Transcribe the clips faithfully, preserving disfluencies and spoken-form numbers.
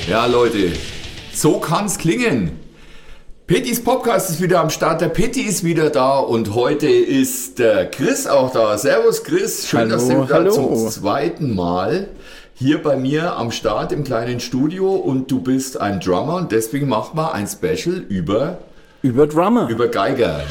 Ja, Leute, so kann's klingen. Pettys Podcast ist wieder am Start, der Petti ist wieder da und heute ist der Chris auch da. Servus Chris, schön, hallo, dass du wieder hallo. zum zweiten Mal hier bei mir am Start im kleinen Studio und du bist ein Drummer und deswegen machen wir ein Special über... Über Drummer. Über Geiger.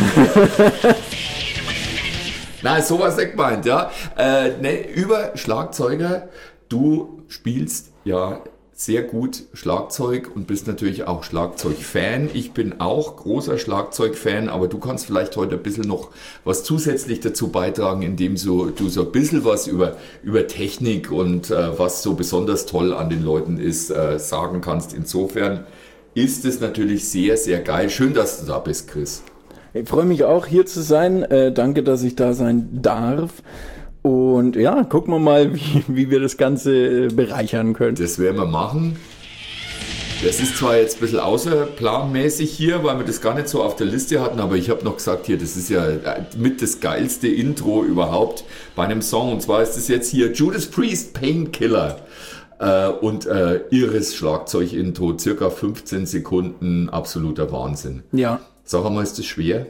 Nein, sowas nicht gemeint, ja. Äh, ne, über Schlagzeuger. Du spielst ja sehr gut Schlagzeug und bist natürlich auch Schlagzeugfan. Ich bin auch großer Schlagzeugfan, aber du kannst vielleicht heute ein bisschen noch was zusätzlich dazu beitragen, indem so, du so ein bisschen was über, über Technik und äh, was so besonders toll an den Leuten ist, äh, sagen kannst. Insofern ist es natürlich sehr, sehr geil. Schön, dass du da bist, Chris. Ich freue mich auch, hier zu sein. Äh, danke, dass ich da sein darf. Und ja, gucken wir mal, wie, wie wir das Ganze bereichern können. Das werden wir machen. Das ist zwar jetzt ein bisschen außerplanmäßig hier, weil wir das gar nicht so auf der Liste hatten, aber ich habe noch gesagt, hier, das ist ja mit das geilste Intro überhaupt bei einem Song. Und zwar ist es jetzt hier Judas Priest, Painkiller. Äh, und äh, irres Schlagzeug-Intro, circa fünfzehn Sekunden, absoluter Wahnsinn. Ja. Sag einmal, ist das schwer?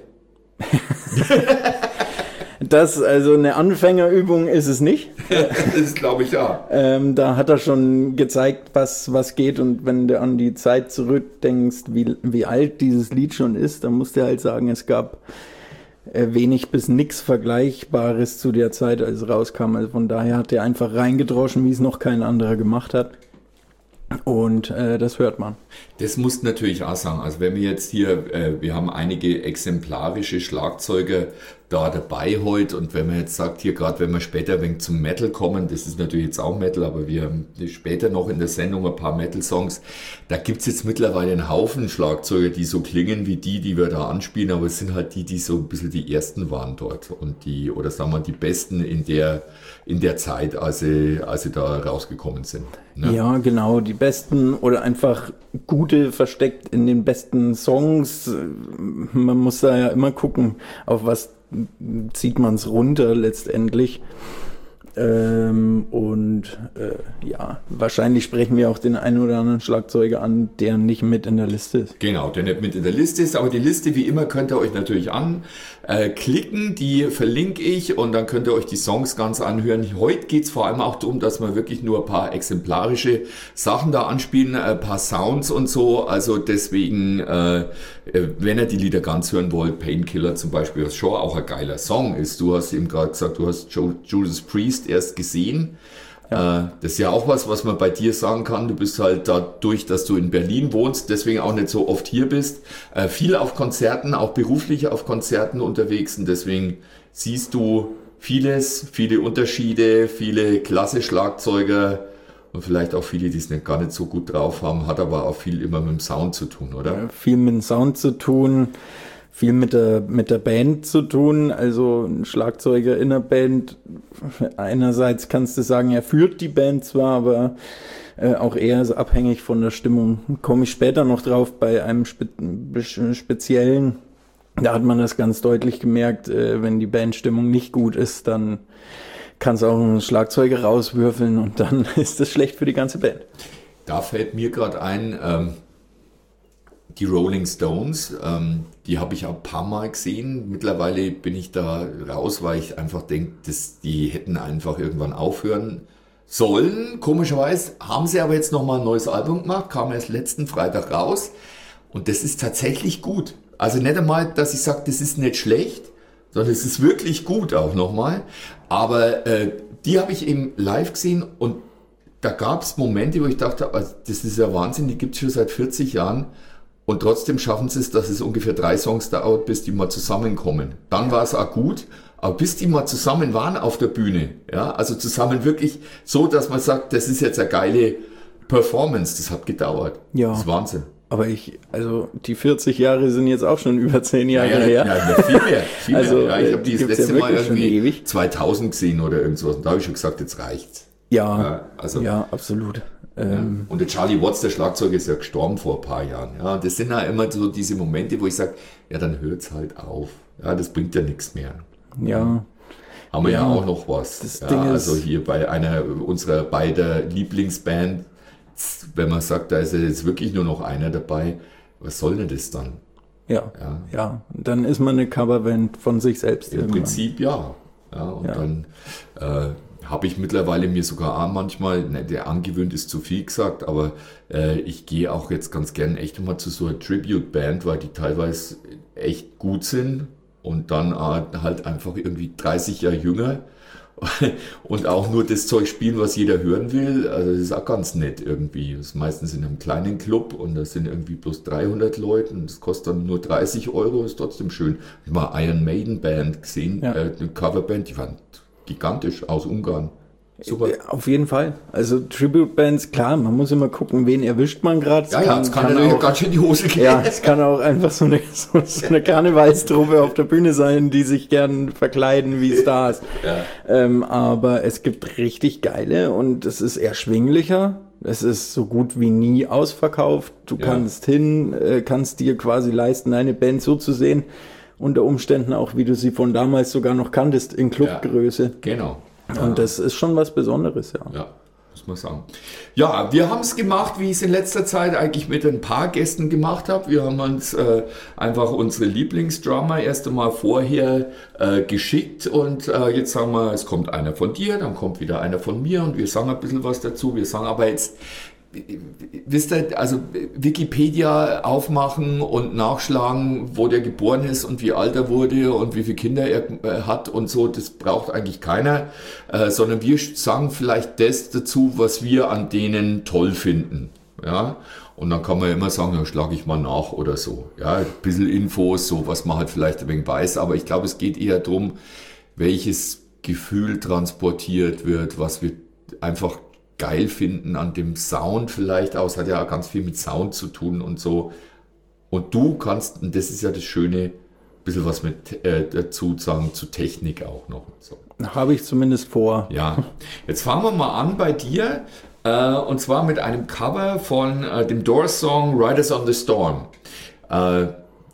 Das, also eine Anfängerübung ist es nicht. Das glaube ich ja. Ähm, da hat er schon gezeigt, was, was geht. Und wenn du an die Zeit zurückdenkst, wie, wie alt dieses Lied schon ist, dann musst du halt sagen, es gab äh, wenig bis nix Vergleichbares zu der Zeit, als es rauskam. Also von daher hat er einfach reingedroschen, wie es noch kein anderer gemacht hat. Und äh, das hört man. Das musst du natürlich auch sagen. Also wenn wir jetzt hier, äh, wir haben einige exemplarische Schlagzeuger da dabei heute und wenn man jetzt sagt, hier gerade wenn wir später ein wenig zum Metal kommen, das ist natürlich jetzt auch Metal, aber wir haben später noch in der Sendung ein paar Metal-Songs, da gibt's jetzt mittlerweile einen Haufen Schlagzeuger, die so klingen wie die, die wir da anspielen, aber es sind halt die, die so ein bisschen die ersten waren dort und die, oder sagen wir die besten in der, in der Zeit, als sie, als sie da rausgekommen sind. Ne? Ja, genau, die besten oder einfach gute versteckt in den besten Songs. Man muss da ja immer gucken, auf was zieht man es runter letztendlich. Ähm, und äh, ja, wahrscheinlich sprechen wir auch den einen oder anderen Schlagzeuger an, der nicht mit in der Liste ist. Genau, der nicht mit in der Liste ist, aber die Liste wie immer könnt ihr euch natürlich anklicken, die verlinke ich und dann könnt ihr euch die Songs ganz anhören. Heute geht's vor allem auch darum, dass wir wirklich nur ein paar exemplarische Sachen da anspielen, ein paar Sounds und so, also deswegen, äh, wenn ihr die Lieder ganz hören wollt, Painkiller zum Beispiel, was schon auch ein geiler Song ist. Du hast eben gerade gesagt, du hast Judas Priest erst gesehen. Ja. Das ist ja auch was, was man bei dir sagen kann. Du bist halt dadurch, dass du in Berlin wohnst, deswegen auch nicht so oft hier bist, viel auf Konzerten, auch beruflich auf Konzerten unterwegs und deswegen siehst du vieles, viele Unterschiede, viele klasse Schlagzeuger und vielleicht auch viele, die es nicht gar nicht so gut drauf haben, hat aber auch viel immer mit dem Sound zu tun, oder? Ja, viel mit dem Sound zu tun. Viel mit der, mit der Band zu tun, also ein Schlagzeuger in der Band. Einerseits kannst du sagen, er führt die Band zwar, aber äh, auch eher ist abhängig von der Stimmung. Komme ich später noch drauf bei einem Spe- speziellen, da hat man das ganz deutlich gemerkt, äh, wenn die Bandstimmung nicht gut ist, dann kannst du auch einen Schlagzeuger rauswürfeln und dann ist das schlecht für die ganze Band. Da fällt mir gerade ein, ähm die Rolling Stones, ähm, die habe ich auch ein paar Mal gesehen. Mittlerweile bin ich da raus, weil ich einfach denke, dass die hätten einfach irgendwann aufhören sollen. Komischerweise haben sie aber jetzt nochmal ein neues Album gemacht, kam erst letzten Freitag raus. Und das ist tatsächlich gut. Also nicht einmal, dass ich sage, das ist nicht schlecht, sondern es ist wirklich gut auch nochmal. Aber äh, die habe ich eben live gesehen und da gab es Momente, wo ich dachte, also, das ist ja Wahnsinn, die gibt es schon seit vierzig Jahren. Und trotzdem schaffen sie es, dass es ungefähr drei Songs dauert, bis die mal zusammenkommen. Dann war es auch gut, aber bis die mal zusammen waren auf der Bühne, ja, also zusammen wirklich so, dass man sagt, das ist jetzt eine geile Performance, das hat gedauert. Ja. Das ist Wahnsinn. Aber ich, also die vierzig Jahre sind jetzt auch schon über zehn Jahre ja, ja, her. Ja, viel mehr. Viel also, mehr. Ja, ich habe die das letzte ja Mal irgendwie ewig. zweitausend gesehen oder irgendwas. Und da habe ich schon gesagt, jetzt reicht's. Ja, ja, also, ja absolut. Ja. Und der Charlie Watts, der Schlagzeuger, ist ja gestorben vor ein paar Jahren. Ja, das sind ja immer so diese Momente, wo ich sage, ja, dann hört's halt auf. Ja, das bringt ja nichts mehr. Ja. Haben wir ja, ja auch noch was. Das ja, Ding also ist, hier bei einer unserer beider Lieblingsband, wenn man sagt, da ist ja jetzt wirklich nur noch einer dabei, was soll denn das dann? Ja, ja, ja. Dann ist man eine Coverband von sich selbst. Im irgendwann. Prinzip ja. ja und ja. dann äh, habe ich mittlerweile mir sogar auch manchmal, ne, der angewöhnt ist zu viel gesagt, aber äh, ich gehe auch jetzt ganz gern echt mal zu so einer Tribute-Band, weil die teilweise echt gut sind und dann äh, halt einfach irgendwie dreißig Jahre jünger und auch nur das Zeug spielen, was jeder hören will. Also das ist auch ganz nett irgendwie. Das ist meistens in einem kleinen Club und da sind irgendwie bloß dreihundert Leute und das kostet dann nur dreißig Euro, ist trotzdem schön. Ich habe mal Iron Maiden Band gesehen, ja. äh, eine Coverband, die waren gigantisch aus Ungarn. Super. Auf jeden Fall. Also Tribute-Bands, klar, man muss immer gucken, wen erwischt man gerade. Ja, ja, es kann, kann natürlich auch ganz schön in die Hose gehen. Ja, es kann auch einfach so eine, so, so eine Karnevalstruppe auf der Bühne sein, die sich gern verkleiden wie Stars. Ja. Ähm, aber es gibt richtig geile und es ist erschwinglicher. Es ist so gut wie nie ausverkauft. Du ja. kannst hin, äh, kannst dir quasi leisten, eine Band so zu sehen. Unter Umständen auch, wie du sie von damals sogar noch kanntest, in Clubgröße. Ja, genau. Und ja. das ist schon was Besonderes, ja. Ja, muss man sagen. Ja, wir haben es gemacht, wie ich es in letzter Zeit eigentlich mit ein paar Gästen gemacht habe. Wir haben uns äh, einfach unsere Lieblingsdrummer erst einmal vorher äh, geschickt und äh, jetzt sagen wir, es kommt einer von dir, dann kommt wieder einer von mir und wir sagen ein bisschen was dazu. Wir sagen aber jetzt, wisst ihr, also Wikipedia aufmachen und nachschlagen, wo der geboren ist und wie alt er wurde und wie viele Kinder er hat und so, das braucht eigentlich keiner, äh, sondern wir sagen vielleicht das dazu, was wir an denen toll finden, ja, und dann kann man immer sagen, ja, schlage ich mal nach oder so, ja, ein bisschen Infos, so was man halt vielleicht ein wenig weiß, aber ich glaube, es geht eher darum, welches Gefühl transportiert wird, was wir einfach geil finden an dem Sound vielleicht auch. Es hat ja auch ganz viel mit Sound zu tun und so. Und du kannst, und das ist ja das Schöne, ein bisschen was mit äh, dazu sagen, zu Technik auch noch. So. Habe ich zumindest vor. Ja, jetzt fangen wir mal an bei dir. Äh, und zwar mit einem Cover von äh, dem Doors-Song Riders on the Storm. Äh,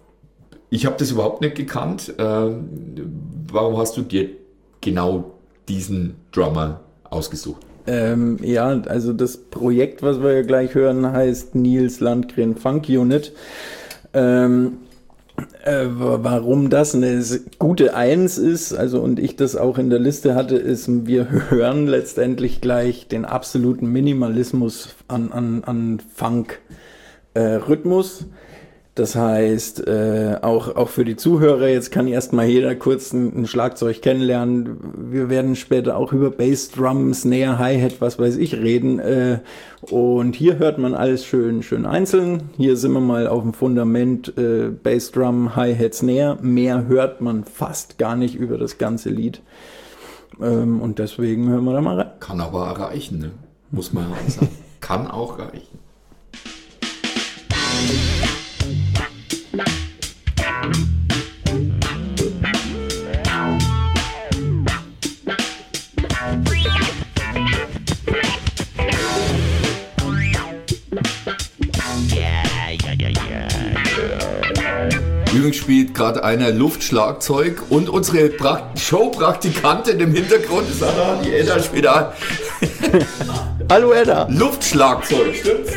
ich habe das überhaupt nicht gekannt. Äh, warum hast du dir genau diesen Drummer ausgesucht? Ähm, ja, also das Projekt, was wir ja gleich hören, heißt Nils Landgren Funk Unit. Ähm, äh, warum das eine gute Eins ist, also und ich das auch in der Liste hatte, ist, wir hören letztendlich gleich den absoluten Minimalismus an, an, an Funk-Rhythmus. Äh, Das heißt, äh, auch, auch für die Zuhörer, jetzt kann erstmal jeder kurz ein, ein Schlagzeug kennenlernen. Wir werden später auch über Bass, Drum, Snare, Hi-Hat, was weiß ich, reden. Äh, und hier hört man alles schön, schön einzeln. Hier sind wir mal auf dem Fundament äh, Bass, Drum, Hi-Hat, Snare. Mehr hört man fast gar nicht über das ganze Lied. Ähm, und deswegen hören wir da mal rein. Kann aber reichen, ne? Muss man ja auch sagen. Kann auch reichen. Übrigens spielt gerade einer Luftschlagzeug und unsere pra- Showpraktikantin im Hintergrund ist Anna, die Edda spielt an. Hallo Edda! Luftschlagzeug, stimmt's?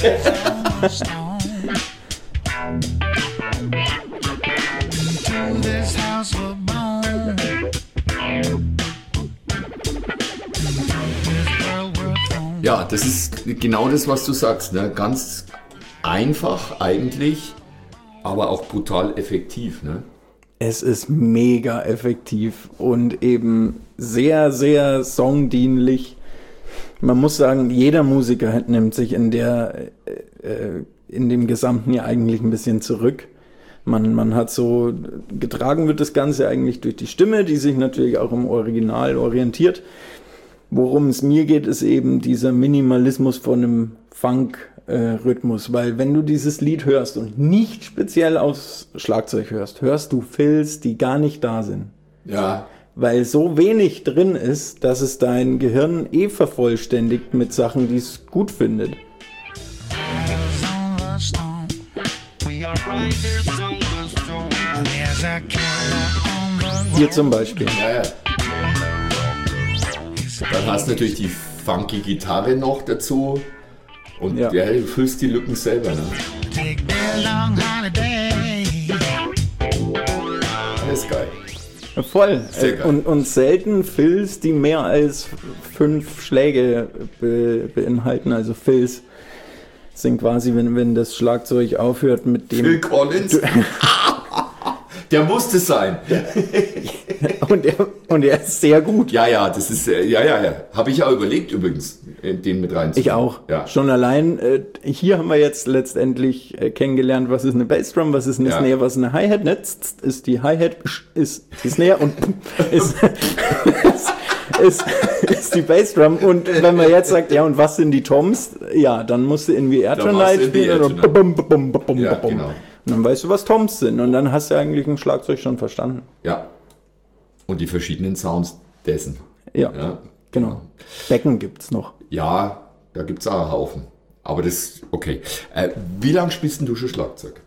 Ja, das ist genau das, was du sagst, ne? Ganz einfach eigentlich, aber auch brutal effektiv, ne? Es ist mega effektiv und eben sehr, sehr songdienlich. Man muss sagen, jeder Musiker nimmt sich in der, äh, in dem gesamten Jahr eigentlich ein bisschen zurück. Man, man hat so, getragen wird das Ganze eigentlich durch die Stimme, die sich natürlich auch im Original orientiert. Worum es mir geht, ist eben dieser Minimalismus von einem Funk-Rhythmus, äh, weil wenn du dieses Lied hörst und nicht speziell aufs Schlagzeug hörst, hörst du Fills, die gar nicht da sind. Ja. Weil so wenig drin ist, dass es dein Gehirn eh vervollständigt mit Sachen, die es gut findet. Hier zum Beispiel. Ja, ja. Dann hast du natürlich die funky Gitarre noch dazu. Und Ja. ja, du füllst die Lücken selber. Ne? Take their long holiday. Das ist geil. Voll. Sehr Äh, geil. Und, und selten Fills, die mehr als fünf Schläge be, beinhalten. Also Fills sind quasi, wenn, wenn das Schlagzeug aufhört mit dem... Phil Collins? Der musste sein. Und er, und er ist sehr gut. Ja, ja, das ist, äh, ja, ja, ja. Habe ich auch überlegt übrigens, äh, den mit reinzunehmen. Ich auch. Ja. Schon allein, äh, hier haben wir jetzt letztendlich äh, kennengelernt, was ist eine Bassdrum, was ist eine Ja. Snare, was ist eine Hi-Hat. Ne? Tzt, ist die Hi-Hat, ist die Snare und ist, ist, ist die Bassdrum. Und wenn man jetzt sagt, ja, und was sind die Toms? Ja, dann musst du in wie Air Dann Tonight machst du in the spielen. Air Und, Tonight. bum, bum, bum, bum, Ja, bum. genau. Und dann weißt du, was Toms sind. Und dann hast du eigentlich ein Schlagzeug schon verstanden. Ja. Und die verschiedenen Sounds dessen. Ja, Ja, genau. Becken gibt's noch. ja, da gibt es auch einen Haufen. Aber das, okay. Äh, wie lange spielst denn du schon Schlagzeug?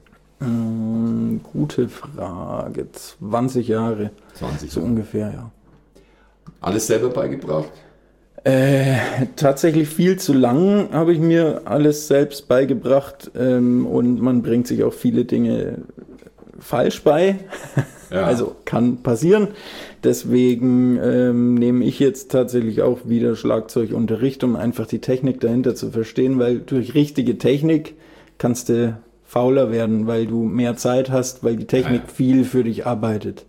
Ähm, gute Frage. zwanzig Jahre. zwanzig So Jahre. ungefähr, ja. Alles selber beigebracht? Äh, tatsächlich viel zu lang habe ich mir alles selbst beigebracht ähm, und man bringt sich auch viele Dinge falsch bei. Ja. Also kann passieren. Deswegen ähm, nehme ich jetzt tatsächlich auch wieder Schlagzeugunterricht, um einfach die Technik dahinter zu verstehen, weil durch richtige Technik kannst du fauler werden, weil du mehr Zeit hast, weil die Technik Ja, ja. viel für dich arbeitet.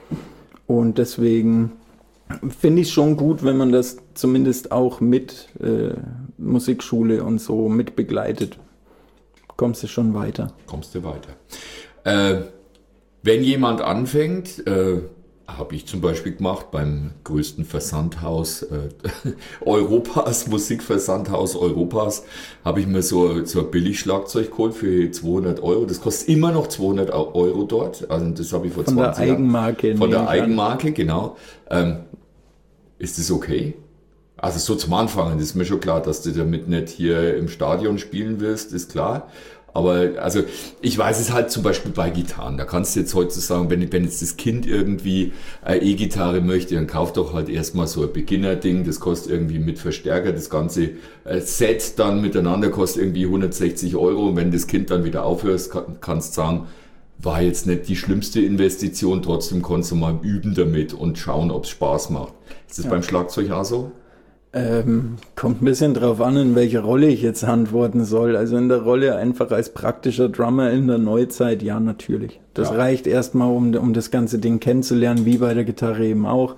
Und deswegen finde ich schon gut, wenn man das zumindest auch mit äh, Musikschule und so mit begleitet. Kommst du schon weiter. Kommst du weiter. Äh, wenn jemand anfängt, äh, habe ich zum Beispiel gemacht beim größten Versandhaus äh, Europas, Musikversandhaus Europas, habe ich mir so, so ein Billigschlagzeug geholt für zweihundert Euro. Das kostet immer noch zweihundert Euro dort. Also das habe ich vor Von der zwanzig Jahren. Eigenmarke. Von nehme der ich an. Eigenmarke, genau. Ähm, ist das okay? Also so zum Anfang, das ist mir schon klar, dass du damit nicht hier im Stadion spielen wirst, ist klar. Aber also ich weiß es halt zum Beispiel bei Gitarren. Da kannst du jetzt heutzutage, wenn, wenn jetzt das Kind irgendwie eine E-Gitarre möchte, dann kauf doch halt erstmal so ein Beginner-Ding. Das kostet irgendwie mit Verstärker. Das ganze äh, Set dann miteinander kostet irgendwie hundertsechzig Euro. Und wenn das Kind dann wieder aufhört, kann, kannst du sagen, war jetzt nicht die schlimmste Investition. Trotzdem kannst du mal üben damit und schauen, ob es Spaß macht. Ist das Ja. beim Schlagzeug auch so? Ähm, kommt ein bisschen drauf an, in welche Rolle ich jetzt antworten soll. Also in der Rolle einfach als praktischer Drummer in der Neuzeit, ja, natürlich. Das Ja. reicht erstmal, um, um das ganze Ding kennenzulernen, wie bei der Gitarre eben auch.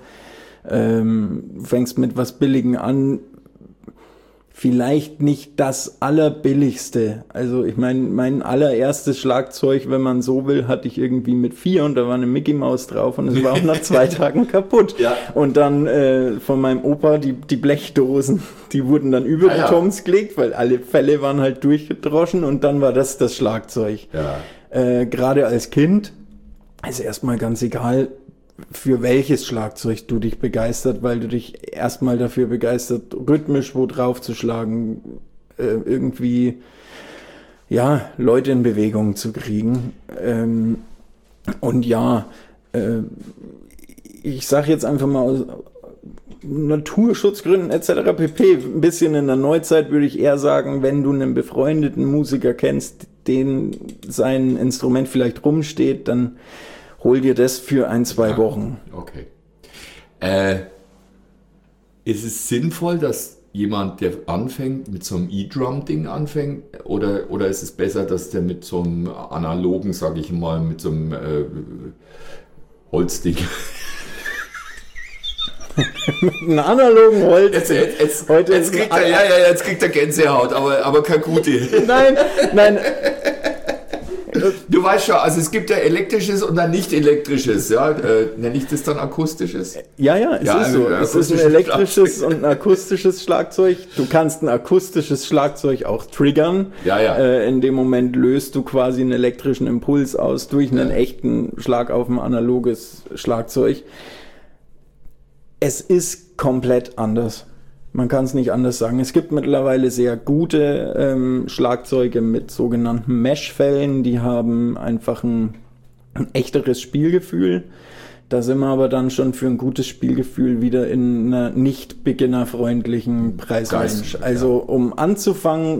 Ähm, du fängst mit was Billigen an, vielleicht nicht das allerbilligste. Also ich meine, mein allererstes Schlagzeug, wenn man so will, hatte ich irgendwie mit vier und da war eine Mickey Maus drauf und es war auch nach zwei Tagen kaputt. Ja. Und dann äh, von meinem Opa die, die Blechdosen, die wurden dann über Ah, die ja. Toms gelegt, weil alle Fälle waren halt durchgedroschen und dann war das das Schlagzeug. Ja. Äh, gerade als Kind ist erstmal ganz egal, für welches Schlagzeug du dich begeistert, weil du dich erstmal dafür begeistert, rhythmisch wo drauf zu schlagen, äh, irgendwie, ja, Leute in Bewegung zu kriegen. Ähm, und ja, äh, ich sage jetzt einfach mal aus Naturschutzgründen et cetera pp. Ein bisschen in der Neuzeit würde ich eher sagen, wenn du einen befreundeten Musiker kennst, den sein Instrument vielleicht rumsteht, dann hol dir das für ein, zwei Wochen. Okay. Äh, ist es sinnvoll, dass jemand, der anfängt, mit so einem E-Drum-Ding anfängt? Oder, oder ist es besser, dass der mit so einem analogen, sage ich mal, mit so einem äh, Holzding... Einen analogen Holz. Jetzt, jetzt, jetzt, Heute jetzt, ist kriegt ein- er, ja, ja, jetzt kriegt er Gänsehaut, aber, aber keine gute. Nein, nein. Du weißt schon, also es gibt ja elektrisches und dann nicht elektrisches, ja. Äh, nenne ich das dann akustisches? Ja, ja, es Ja, ist so. ein Es ist ein akustisches elektrisches und ein akustisches Schlagzeug. Du kannst ein akustisches Schlagzeug auch triggern. Ja, ja. Äh, in dem Moment löst du quasi einen elektrischen Impuls aus durch einen Ja. echten Schlag auf ein analoges Schlagzeug. Es ist komplett anders. Man kann es nicht anders sagen. Es gibt mittlerweile sehr gute ähm, Schlagzeuge mit sogenannten Mesh-Fällen, die haben einfach ein, ein echteres Spielgefühl. Da sind wir aber dann schon für ein gutes Spielgefühl wieder in einer nicht beginnerfreundlichen Preisrange. Geist, ja. Also um anzufangen,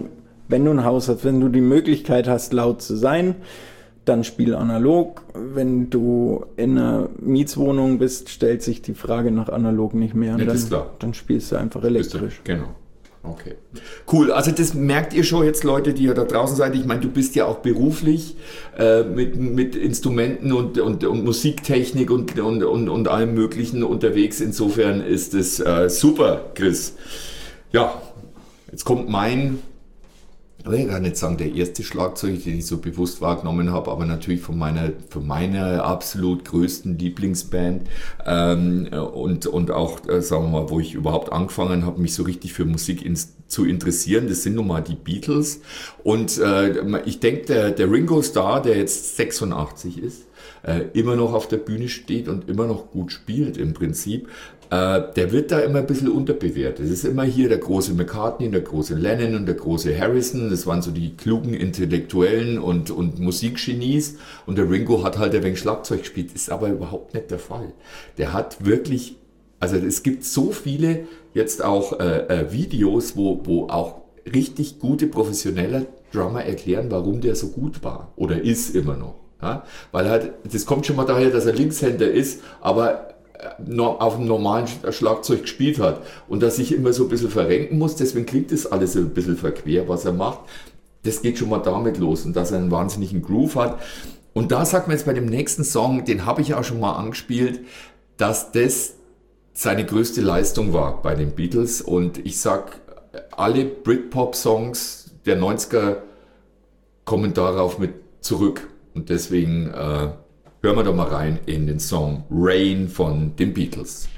wenn du ein Haus hast, wenn du die Möglichkeit hast, laut zu sein, dann spiel analog. Wenn du in einer Mietswohnung bist, stellt sich die Frage nach analog nicht mehr. Ja, dann, das ist klar. Dann spielst du einfach elektrisch. Genau. Okay. Cool. Also das merkt ihr schon jetzt, Leute, die ihr da draußen seid. Ich meine, du bist ja auch beruflich äh, mit, mit Instrumenten und, und, und Musiktechnik und, und, und, und allem Möglichen unterwegs. Insofern ist es äh, super, Chris. Ja, jetzt kommt mein... Ich will gar nicht sagen, der erste Schlagzeug, den ich so bewusst wahrgenommen habe, aber natürlich von meiner, von meiner absolut größten Lieblingsband ähm, und, und auch, äh, sagen wir mal, wo ich überhaupt angefangen habe, mich so richtig für Musik ins, zu interessieren. Das sind nun mal die Beatles. Und äh, ich denke, der, der Ringo Starr, der jetzt sechsundachtzig ist, äh, immer noch auf der Bühne steht und immer noch gut spielt im Prinzip, äh, der wird da immer ein bisschen unterbewertet. Es ist immer hier der große McCartney, der große Lennon und der große Harrison. Das waren so die klugen Intellektuellen und, und Musikgenies. Und der Ringo hat halt ein wenig Schlagzeug gespielt. Ist aber überhaupt nicht der Fall. Der hat wirklich, also es gibt so viele jetzt auch äh, äh, Videos, wo, wo auch richtig gute professionelle Drummer erklären, warum der so gut war oder ist immer noch. Ja? Weil halt, das kommt schon mal daher, dass er Linkshänder ist, aber auf einem normalen Schlagzeug gespielt hat und dass sich immer so ein bisschen verrenken muss, deswegen klingt das alles ein bisschen verquer, was er macht. Das geht schon mal damit los und dass er einen wahnsinnigen Groove hat. Und da sagt man jetzt bei dem nächsten Song, den habe ich auch schon mal angespielt, dass das seine größte Leistung war bei den Beatles und ich sag, alle Britpop-Songs der neunziger kommen darauf mit zurück und deswegen äh, hören wir doch mal rein in den Song Rain von den Beatles.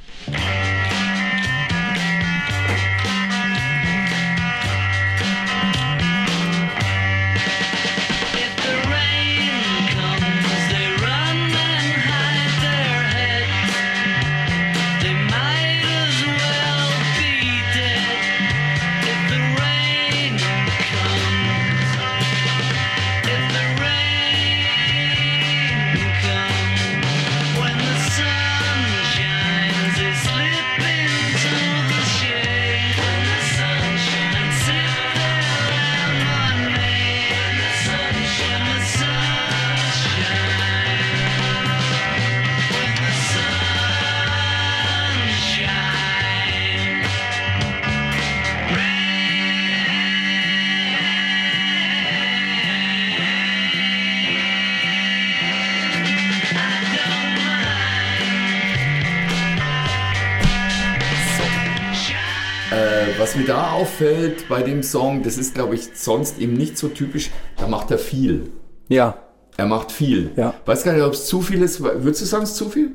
Was mir da auffällt bei dem Song, das ist, glaube ich, sonst eben nicht so typisch, da macht er viel. Ja. Er macht viel. Ja. Weiß gar nicht, ob es zu viel ist. Würdest du sagen, es ist zu viel?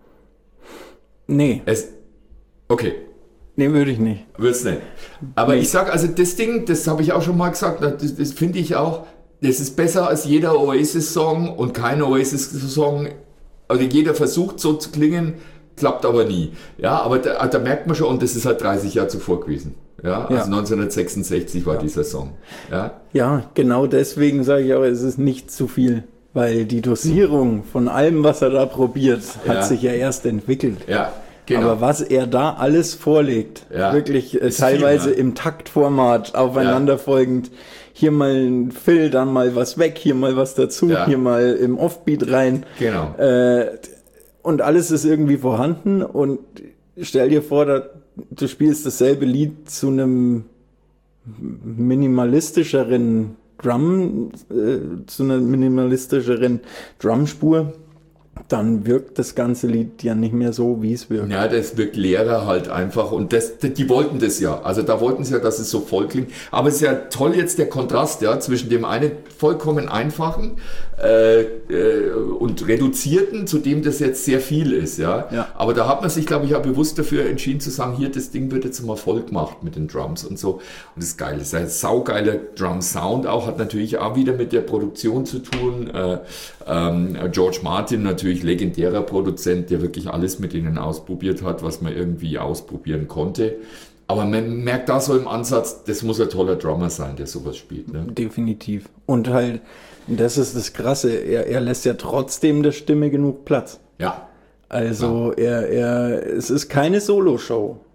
Nee. Es, okay. Nee, würde ich nicht. Würd's nicht. Aber nee. Ich sag, also das Ding, das habe ich auch schon mal gesagt, das, das finde ich auch, das ist besser als jeder Oasis-Song und kein Oasis-Song, also jeder versucht so zu klingen, klappt aber nie. Ja, aber da, da merkt man schon, und das ist halt dreißig Jahre zuvor gewesen. Ja, also ja. neunzehnhundertsechsundsechzig war ja. dieser Song. Ja, ja, genau deswegen sage ich auch, es ist nicht zu viel, weil die Dosierung von allem, was er da probiert, hat ja. sich ja erst entwickelt. Ja, genau. Aber was er da alles vorlegt, ja. wirklich äh, teilweise viel, ne? im Taktformat aufeinanderfolgend, ja. hier mal ein Fill, dann mal was weg, hier mal was dazu, ja. hier mal im Offbeat rein. Genau. Äh, Und alles ist irgendwie vorhanden und stell dir vor, da, du spielst dasselbe Lied zu einem minimalistischeren Drum, äh, zu einer minimalistischeren Drumspur, dann wirkt das ganze Lied ja nicht mehr so, wie es wirkt. Ja, das wirkt leerer halt einfach und das, die wollten das ja, also da wollten sie ja, dass es so voll klingt, aber es ist ja toll jetzt der Kontrast, ja, zwischen dem einen vollkommen einfachen äh, äh, und reduzierten, zu dem das jetzt sehr viel ist, ja, ja. aber da hat man sich, glaube ich, auch bewusst dafür entschieden zu sagen, hier, das Ding wird jetzt mal voll gemacht mit den Drums und so und das ist geil, das ist ein saugeiler Drum-Sound auch, hat natürlich auch wieder mit der Produktion zu tun, äh, ähm, George Martin natürlich legendärer Produzent, der wirklich alles mit ihnen ausprobiert hat, was man irgendwie ausprobieren konnte. Aber man merkt da so im Ansatz, das muss ein toller Drummer sein, der sowas spielt. Ne? Definitiv. Und halt, das ist das Krasse, er, er lässt ja trotzdem der Stimme genug Platz. Ja. Also ja. er, er, es ist keine Solo-Show.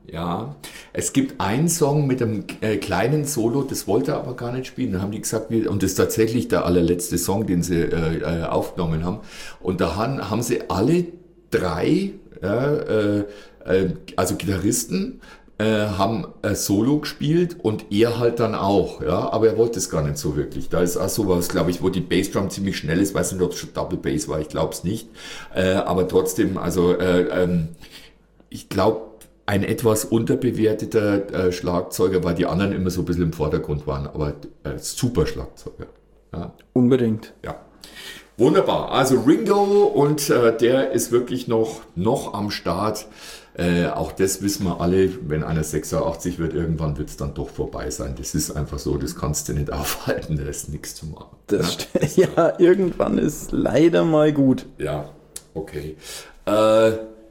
Ja, es gibt einen Song mit einem äh, kleinen Solo, das wollte er aber gar nicht spielen. Da haben die gesagt, wir, und das ist tatsächlich der allerletzte Song, den sie äh, äh, aufgenommen haben. Und da haben, haben sie alle drei, ja, äh, äh, also Gitarristen, äh, haben äh, Solo gespielt und er halt dann auch, ja, aber er wollte es gar nicht so wirklich. Da ist auch sowas, glaube ich, wo die Bassdrum ziemlich schnell ist, weiß nicht, ob es schon Double Bass war, ich glaube es nicht, äh, aber trotzdem, also äh, ähm, ich glaube, ein etwas unterbewerteter äh, Schlagzeuger, weil die anderen immer so ein bisschen im Vordergrund waren, aber äh, super Schlagzeuger. Ja. Unbedingt. Ja. Wunderbar. Also Ringo und äh, der ist wirklich noch, noch am Start. Äh, auch das wissen wir alle, wenn einer sechsundachtzig wird, irgendwann wird es dann doch vorbei sein. Das ist einfach so, das kannst du nicht aufhalten, da ist nichts zu machen. Das ja, ja, irgendwann ist leider mal gut. Ja, okay. Äh,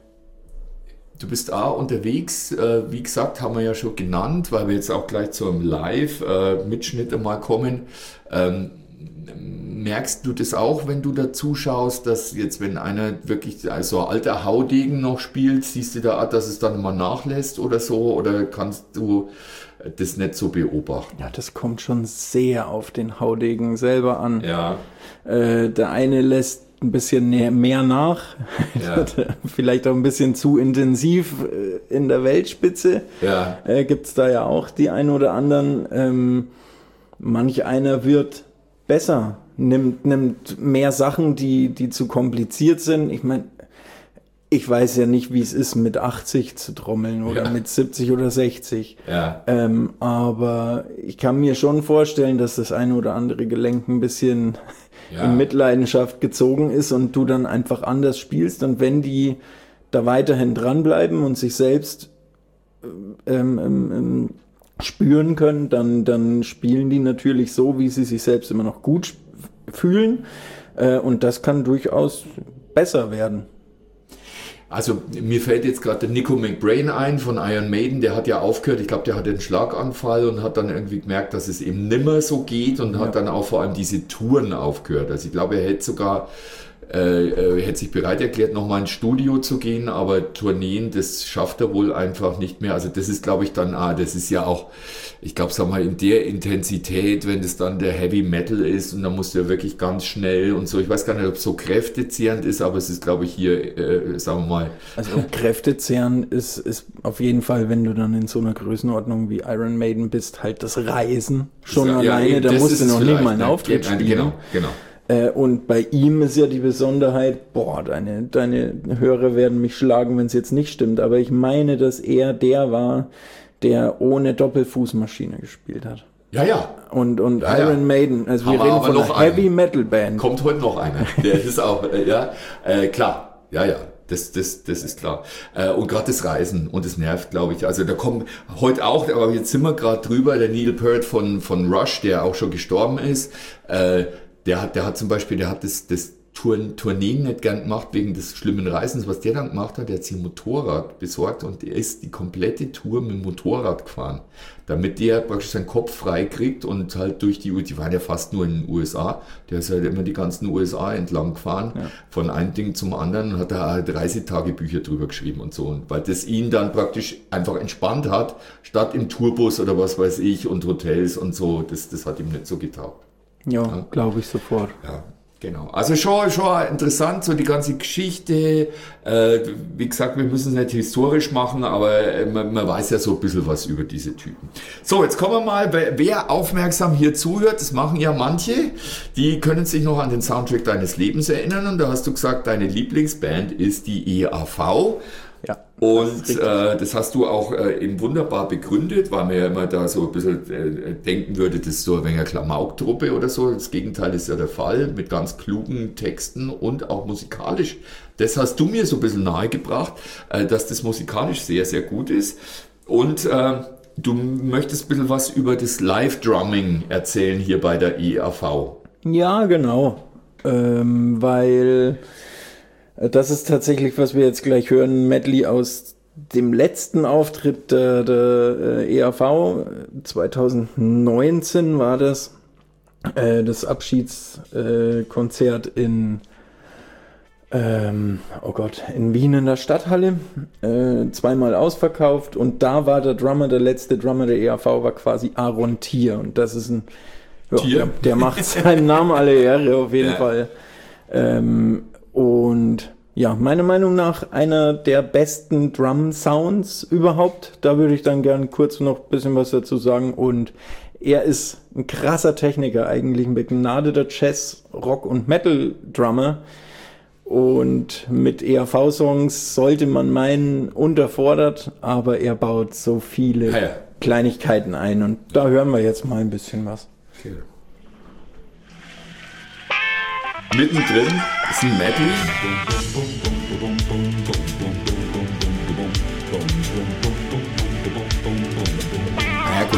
Du bist auch unterwegs, äh, wie gesagt, haben wir ja schon genannt, weil wir jetzt auch gleich zum Live-Mitschnitt äh, einmal kommen. Ähm, merkst du das auch, wenn du da zuschaust, dass jetzt, wenn einer wirklich also ein alter Haudegen noch spielt, siehst du da, dass es dann mal nachlässt oder so, oder kannst du das nicht so beobachten? Ja, das kommt schon sehr auf den Haudegen selber an. Ja. Äh, der eine lässt ein bisschen mehr nach, Ja. vielleicht auch ein bisschen zu intensiv in der Weltspitze. Ja. Äh, gibt's da ja auch die ein oder anderen. Ähm, manch einer wird besser, nimmt, nimmt mehr Sachen, die, die zu kompliziert sind. Ich meine, ich weiß ja nicht, wie es ist, mit achtzig zu trommeln oder Ja. mit siebzig oder sechzig. Ja. Ähm, aber ich kann mir schon vorstellen, dass das eine oder andere Gelenk ein bisschen Ja. in Mitleidenschaft gezogen ist und du dann einfach anders spielst. Und wenn die da weiterhin dranbleiben und sich selbst ähm, ähm, ähm, spüren können, dann, dann spielen die natürlich so, wie sie sich selbst immer noch gut fühlen. Äh, und das kann durchaus besser werden. Also mir fällt jetzt gerade der Nico McBrain ein von Iron Maiden, der hat ja aufgehört, ich glaube, der hatte einen Schlaganfall und hat dann irgendwie gemerkt, dass es eben nimmer so geht und hat Ja. dann auch vor allem diese Touren aufgehört. Also ich glaube, er hätte sogar, äh, er hätte sich bereit erklärt, nochmal ins Studio zu gehen, aber Tourneen, das schafft er wohl einfach nicht mehr. Also das ist, glaube ich, dann, ah, das ist ja auch, ich glaube, sag mal, in der Intensität, wenn das dann der Heavy Metal ist und dann musst du ja wirklich ganz schnell und so, ich weiß gar nicht, ob es so kräftezehrend ist, aber es ist, glaube ich, hier, äh, sagen wir mal. Also Kräftezehren ist, ist auf jeden Fall, wenn du dann in so einer Größenordnung wie Iron Maiden bist, halt das Reisen schon Ja, alleine, eben, da das musst ist du noch nicht vielleicht, mal einen ne? Auftritt Ge- spielen. Genau, genau. Äh, und bei ihm ist ja die Besonderheit, boah, deine, deine Hörer werden mich schlagen, wenn es jetzt nicht stimmt, aber ich meine, dass er der war, der ohne Doppelfußmaschine gespielt hat. Ja, ja. Und, und Ja, Iron ja. Maiden, also wir Haben wir reden aber von noch einer einen. Heavy Metal Band. Kommt heute noch einer. Der ist auch, äh, ja, äh, klar. Ja, ja. Das, das, das ist klar. Äh, und gerade das Reisen und das nervt, glaube ich. Also da kommt heute auch, aber jetzt sind wir gerade drüber, der Neil Peart von, von Rush, der auch schon gestorben ist, äh, der hat, der hat zum Beispiel, der hat das, das Touren, Tourneen nicht gern gemacht wegen des schlimmen Reisens. Was der dann gemacht hat, der hat sich ein Motorrad besorgt und der ist die komplette Tour mit dem Motorrad gefahren, damit der praktisch seinen Kopf frei kriegt und halt durch die, die waren ja fast nur in den U S A, der ist halt immer die ganzen U S A entlang gefahren, ja. Von einem Ding zum anderen und hat da halt Reisetagebücher drüber geschrieben und so, und weil das ihn dann praktisch einfach entspannt hat, statt im Tourbus oder was weiß ich und Hotels und so, das, das hat ihm nicht so getaugt. Ja, ja. Glaube ich sofort. Ja. Genau, also schon, schon interessant, so die ganze Geschichte, äh, wie gesagt, wir müssen es nicht historisch machen, aber äh, man, man weiß ja so ein bisschen was über diese Typen. So, jetzt kommen wir mal, wer aufmerksam hier zuhört, das machen ja manche, die können sich noch an den Soundtrack deines Lebens erinnern, und da hast du gesagt, deine Lieblingsband ist die E A V. Ja, und das, äh, das hast du auch äh, eben wunderbar begründet, weil man ja immer da so ein bisschen äh, denken würde, das ist so ein wenig eine Klamauk-Truppe oder so. Das Gegenteil ist ja der Fall, mit ganz klugen Texten und auch musikalisch. Das hast du mir so ein bisschen nahegebracht, äh, dass das musikalisch sehr, sehr gut ist. Und äh, du möchtest ein bisschen was über das Live-Drumming erzählen hier bei der E A V. Ja, genau, ähm, weil... Das ist tatsächlich, was wir jetzt gleich hören, Medley aus dem letzten Auftritt der, der E A V. zwanzig neunzehn war das, äh, das Abschiedskonzert in Ähm, oh Gott, in Wien in der Stadthalle, äh, zweimal ausverkauft und da war der Drummer, der letzte Drummer der E R V war quasi Aaron Thier und das ist ein, ja, Thier? Der, der macht seinen Namen alle Ehre auf jeden Ja. Fall. Ähm, und ja, meiner Meinung nach einer der besten Drum-Sounds überhaupt. Da würde ich dann gern kurz noch ein bisschen was dazu sagen. Und er ist ein krasser Techniker, eigentlich ein begnadeter Jazz-, Rock- und Metal-Drummer. Und mit E R V-Songs sollte man meinen, unterfordert, aber er baut so viele Ja, ja. Kleinigkeiten ein. Und da hören wir jetzt mal ein bisschen was. Okay. Mittendrin ist ein Medley. Ah, ja, gut.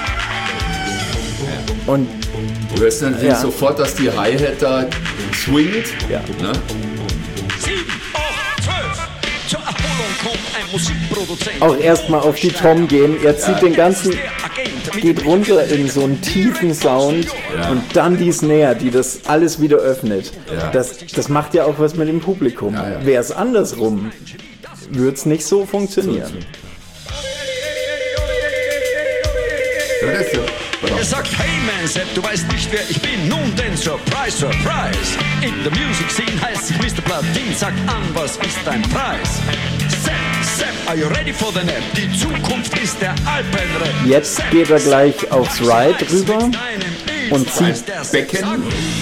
Und Du hörst natürlich Ja. sofort, dass die Hi-Hat da swingt. Ja. Ne? sieben, acht, zwölf. Zur Erholung kommt ein Musikproduzent. auch erstmal auf die Tom gehen. Er zieht den ganzen, Der Agent mit geht runter in so einen tiefen Sound Ja. und dann die Snare, die das alles wieder öffnet. Ja. Das, das macht ja auch was mit dem Publikum. Ja, ja. Wäre es andersrum, würde es nicht so funktionieren. Ja, das ist ja. Er sagt, hey man, Sepp, du weißt nicht, wer ich bin. Nun denn, Surprise, Surprise. In der Music Scene heißt ich Mister Platin. Sag an, was ist dein Preis? Sepp, Sepp, are you ready for the nap? Die Zukunft ist der Alpenrap. Jetzt Sepp, geht er Sepp, gleich aufs Ride rüber mit deinem und Impfpreis, zieht der Sepp Becken. sagt,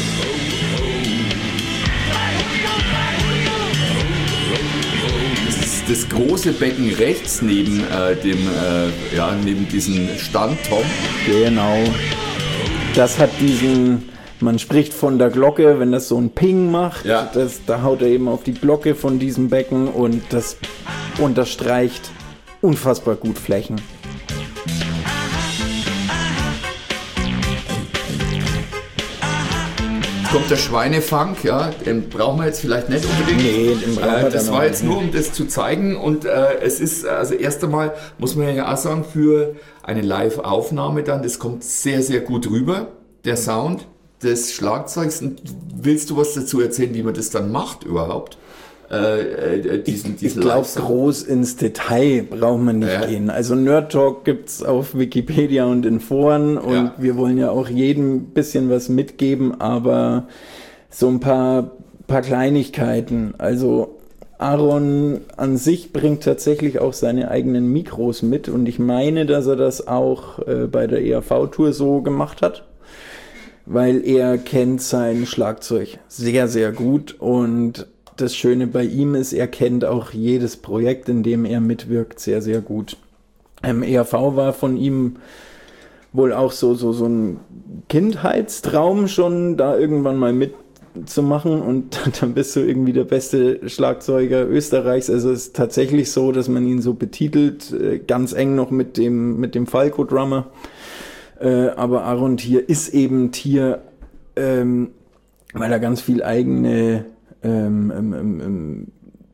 Das ist das große Becken rechts neben äh, dem, äh, ja, neben diesem Stand, Tom. Genau. Das hat diesen, man spricht von der Glocke, wenn das so ein Ping macht, Ja. das, da haut er eben auf die Glocke von diesem Becken und das unterstreicht unfassbar gut Flächen. Kommt der Schweinefunk, ja, den brauchen wir jetzt vielleicht nicht unbedingt. Nee, den brauchen wir äh, dann Das noch war nicht. jetzt nur, um das zu zeigen und äh, es ist, also erst einmal muss man ja auch sagen, für eine Live-Aufnahme dann, das kommt sehr, sehr gut rüber, der Sound des Schlagzeugs. Und willst du was dazu erzählen, wie man das dann macht überhaupt? Äh, äh, diesen, Ich diesen glaube, Live-Sound? groß ins Detail braucht man nicht Ja. gehen. Also Nerd Talk gibt's auf Wikipedia und in Foren und Ja. wir wollen ja auch jedem ein bisschen was mitgeben, aber so ein paar, paar Kleinigkeiten. Also Aaron an sich bringt tatsächlich auch seine eigenen Mikros mit und ich meine, dass er das auch äh, bei der E R V-Tour so gemacht hat, weil er kennt sein Schlagzeug sehr, sehr gut und das Schöne bei ihm ist, er kennt auch jedes Projekt, in dem er mitwirkt, sehr, sehr gut. Ähm, E R V war von ihm wohl auch so, so, so ein Kindheitstraum schon, da irgendwann mal mitzumachen und dann bist du irgendwie der beste Schlagzeuger Österreichs. Also es ist tatsächlich so, dass man ihn so betitelt, äh, ganz eng noch mit dem, mit dem Falco-Drummer. Äh, aber Aaron Thier ist eben Thier, ähm, weil er ganz viel eigene ähm, ähm, ähm,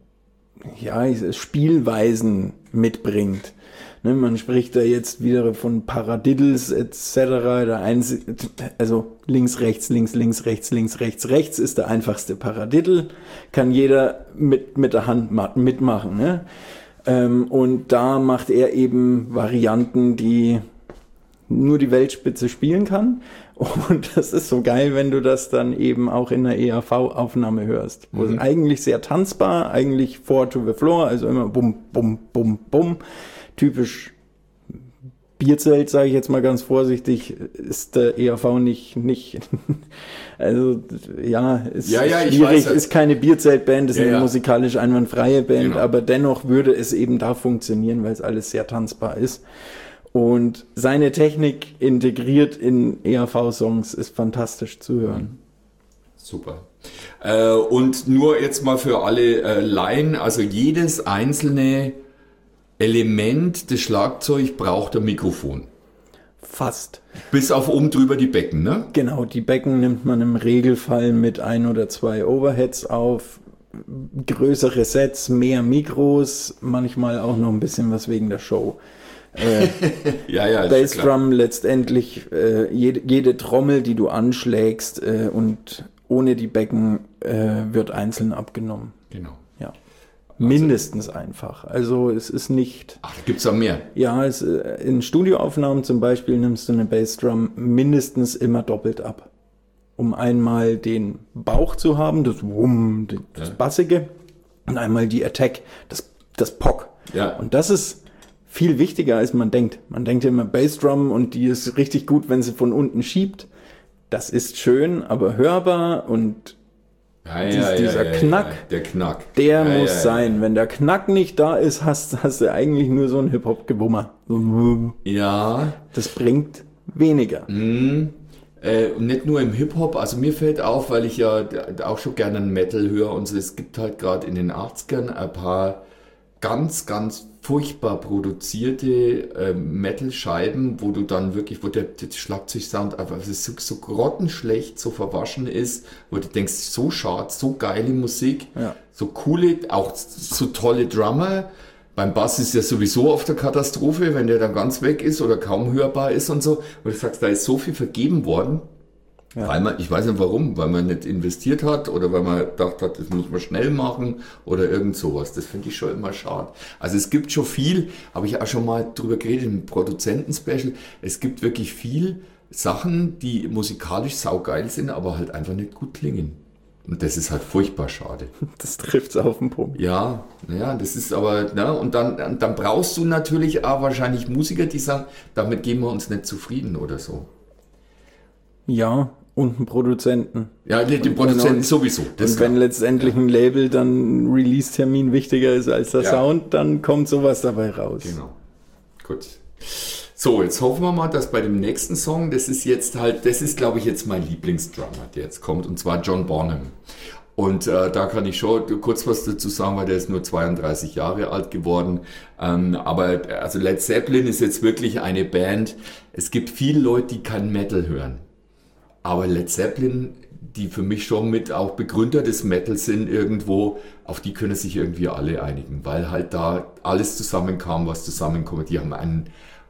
ja, Spielweisen mitbringt. Ne, man spricht da jetzt wieder von Paradiddles et cetera. Der einzige, also links, rechts, links, links, rechts, links, rechts, rechts ist der einfachste Paradiddle. Kann jeder mit, mit der Hand ma- mitmachen. Ne? Ähm, und da macht er eben Varianten, die nur die Weltspitze spielen kann. Und das ist so geil, wenn du das dann eben auch in der E R V-Aufnahme hörst. Wo es eigentlich sehr tanzbar, eigentlich four to the floor, also immer bum, bum, bum, bum. Typisch Bierzelt, sage ich jetzt mal ganz vorsichtig, ist der E R V nicht, nicht, also ja, ist Ja, ja, ich schwierig, weiß es. ist keine Bierzeltband, ist Ja, eine ja. musikalisch einwandfreie Band, Genau. aber dennoch würde es eben da funktionieren, weil es alles sehr tanzbar ist. Und seine Technik integriert in E R V-Songs ist fantastisch zu hören. Super. Äh, und nur jetzt mal für alle äh, Laien, also jedes einzelne Element des Schlagzeugs braucht ein Mikrofon. Fast. Bis auf oben drüber die Becken, ne? Genau, die Becken nimmt man im Regelfall mit ein oder zwei Overheads auf. Größere Sets, mehr Mikros, manchmal auch noch ein bisschen was wegen der Show. Ja, ja. ist klar. Bassdrum letztendlich äh, jede, jede Trommel, die du anschlägst äh, und ohne die Becken äh, wird einzeln abgenommen. Genau. Ja. Mindestens einfach. Also es ist nicht... Ach, da gibt's auch mehr. Ja, es, in Studioaufnahmen zum Beispiel nimmst du eine Bassdrum mindestens immer doppelt ab. Um einmal den Bauch zu haben, das Wumm, das ja. Bassige, und einmal die Attack, das, das Pock. Ja. Und das ist viel wichtiger, als man denkt. Man denkt ja immer Bassdrum und die ist richtig gut, wenn sie von unten schiebt. Das ist schön, aber hörbar und Ja, Dies, ja, dieser ja, ja, Knack, ja, der Knack, der ja, muss ja, ja. sein. Wenn der Knack nicht da ist, hast, hast du eigentlich nur so ein Hip-Hop-Gewummer. So, Ja, das bringt weniger. äh, und nicht nur im Hip-Hop, also mir fällt auf, weil ich ja auch schon gerne Metal höre und so, es gibt halt gerade in den achtzigern ein paar ganz, ganz furchtbar produzierte äh, Metal-Scheiben, wo du dann wirklich, wo der, der Schlagzeugsound einfach so, so grottenschlecht, so verwaschen ist, wo du denkst, so schade, so geile Musik, Ja. so coole, auch so tolle Drummer. Beim Bass ist ja sowieso oft eine Katastrophe, wenn der dann ganz weg ist oder kaum hörbar ist und so. Und du sagst, da ist so viel vergeben worden, Ja. weil man, ich weiß nicht warum, weil man nicht investiert hat oder weil man gedacht hat, das muss man schnell machen oder irgend sowas. Das finde ich schon immer schade. Also es gibt schon viel, habe ich auch schon mal drüber geredet im Produzenten-Special, es gibt wirklich viel Sachen, die musikalisch saugeil sind, aber halt einfach nicht gut klingen. Und das ist halt furchtbar schade. Das trifft's auf den Punkt. Ja, naja, das ist aber, ne, und dann, dann brauchst du natürlich auch wahrscheinlich Musiker, die sagen, damit geben wir uns nicht zufrieden oder so. Ja, und einen Produzenten. Ja, die, die Produzenten und, sowieso. Das und wenn klar. letztendlich ein Label dann ein Release-Termin wichtiger ist als der Ja. Sound, dann kommt sowas dabei raus. Genau. Gut. So, jetzt hoffen wir mal, dass bei dem nächsten Song, das ist jetzt halt, das ist, glaube ich, jetzt mein Lieblingsdrummer, der jetzt kommt, und zwar John Bonham. Und äh, da kann ich schon kurz was dazu sagen, weil der ist nur zweiunddreißig Jahre alt geworden. Ähm, aber also Led Zeppelin ist jetzt wirklich eine Band. Es gibt viele Leute, die kein Metal hören. Aber Led Zeppelin, die für mich schon mit auch Begründer des Metal sind irgendwo, auf die können sich irgendwie alle einigen, weil halt da alles zusammenkam, was zusammenkommt. Die haben einen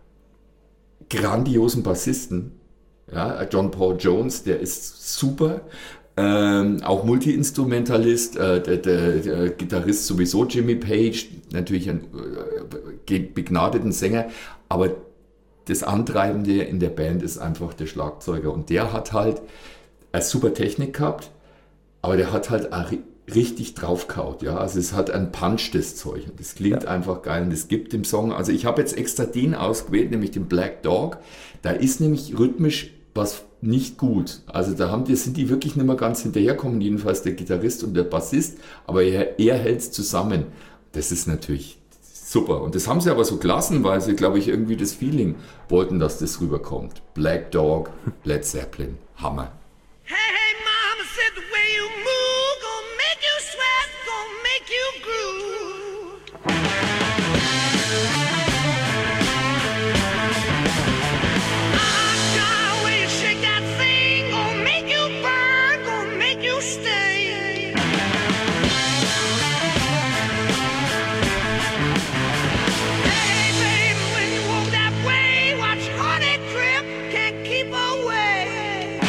grandiosen Bassisten, ja, John Paul Jones, der ist super, ähm, auch Multi-Instrumentalist, äh, der, der, der Gitarrist sowieso Jimmy Page, natürlich ein äh, begnadeten Sänger, aber das Antreibende in der Band ist einfach der Schlagzeuger und der hat halt eine super Technik gehabt, aber der hat halt auch richtig draufgehauen, ja, also es hat einen Punch, das Zeug, und das klingt ja einfach geil und es gibt im Song, also ich habe jetzt extra den ausgewählt, nämlich den Black Dog, da ist nämlich rhythmisch was nicht gut, also da haben die, sind die wirklich nicht mehr ganz hinterherkommen, jedenfalls der Gitarrist und der Bassist, aber er, er hält es zusammen, das ist natürlich super, und das haben sie aber so gelassen, weil sie, glaube ich, irgendwie das Feeling wollten, dass das rüberkommt. Black Dog, Led Zeppelin, Hammer. Hey, hey, mama said the way you move gonna make you sweat, gonna make you groove. Ah, God, way you shake that thing, gonna make you burn, gonna make you stay. Hey, baby, when you walk that way, watch honey drip, can't keep away.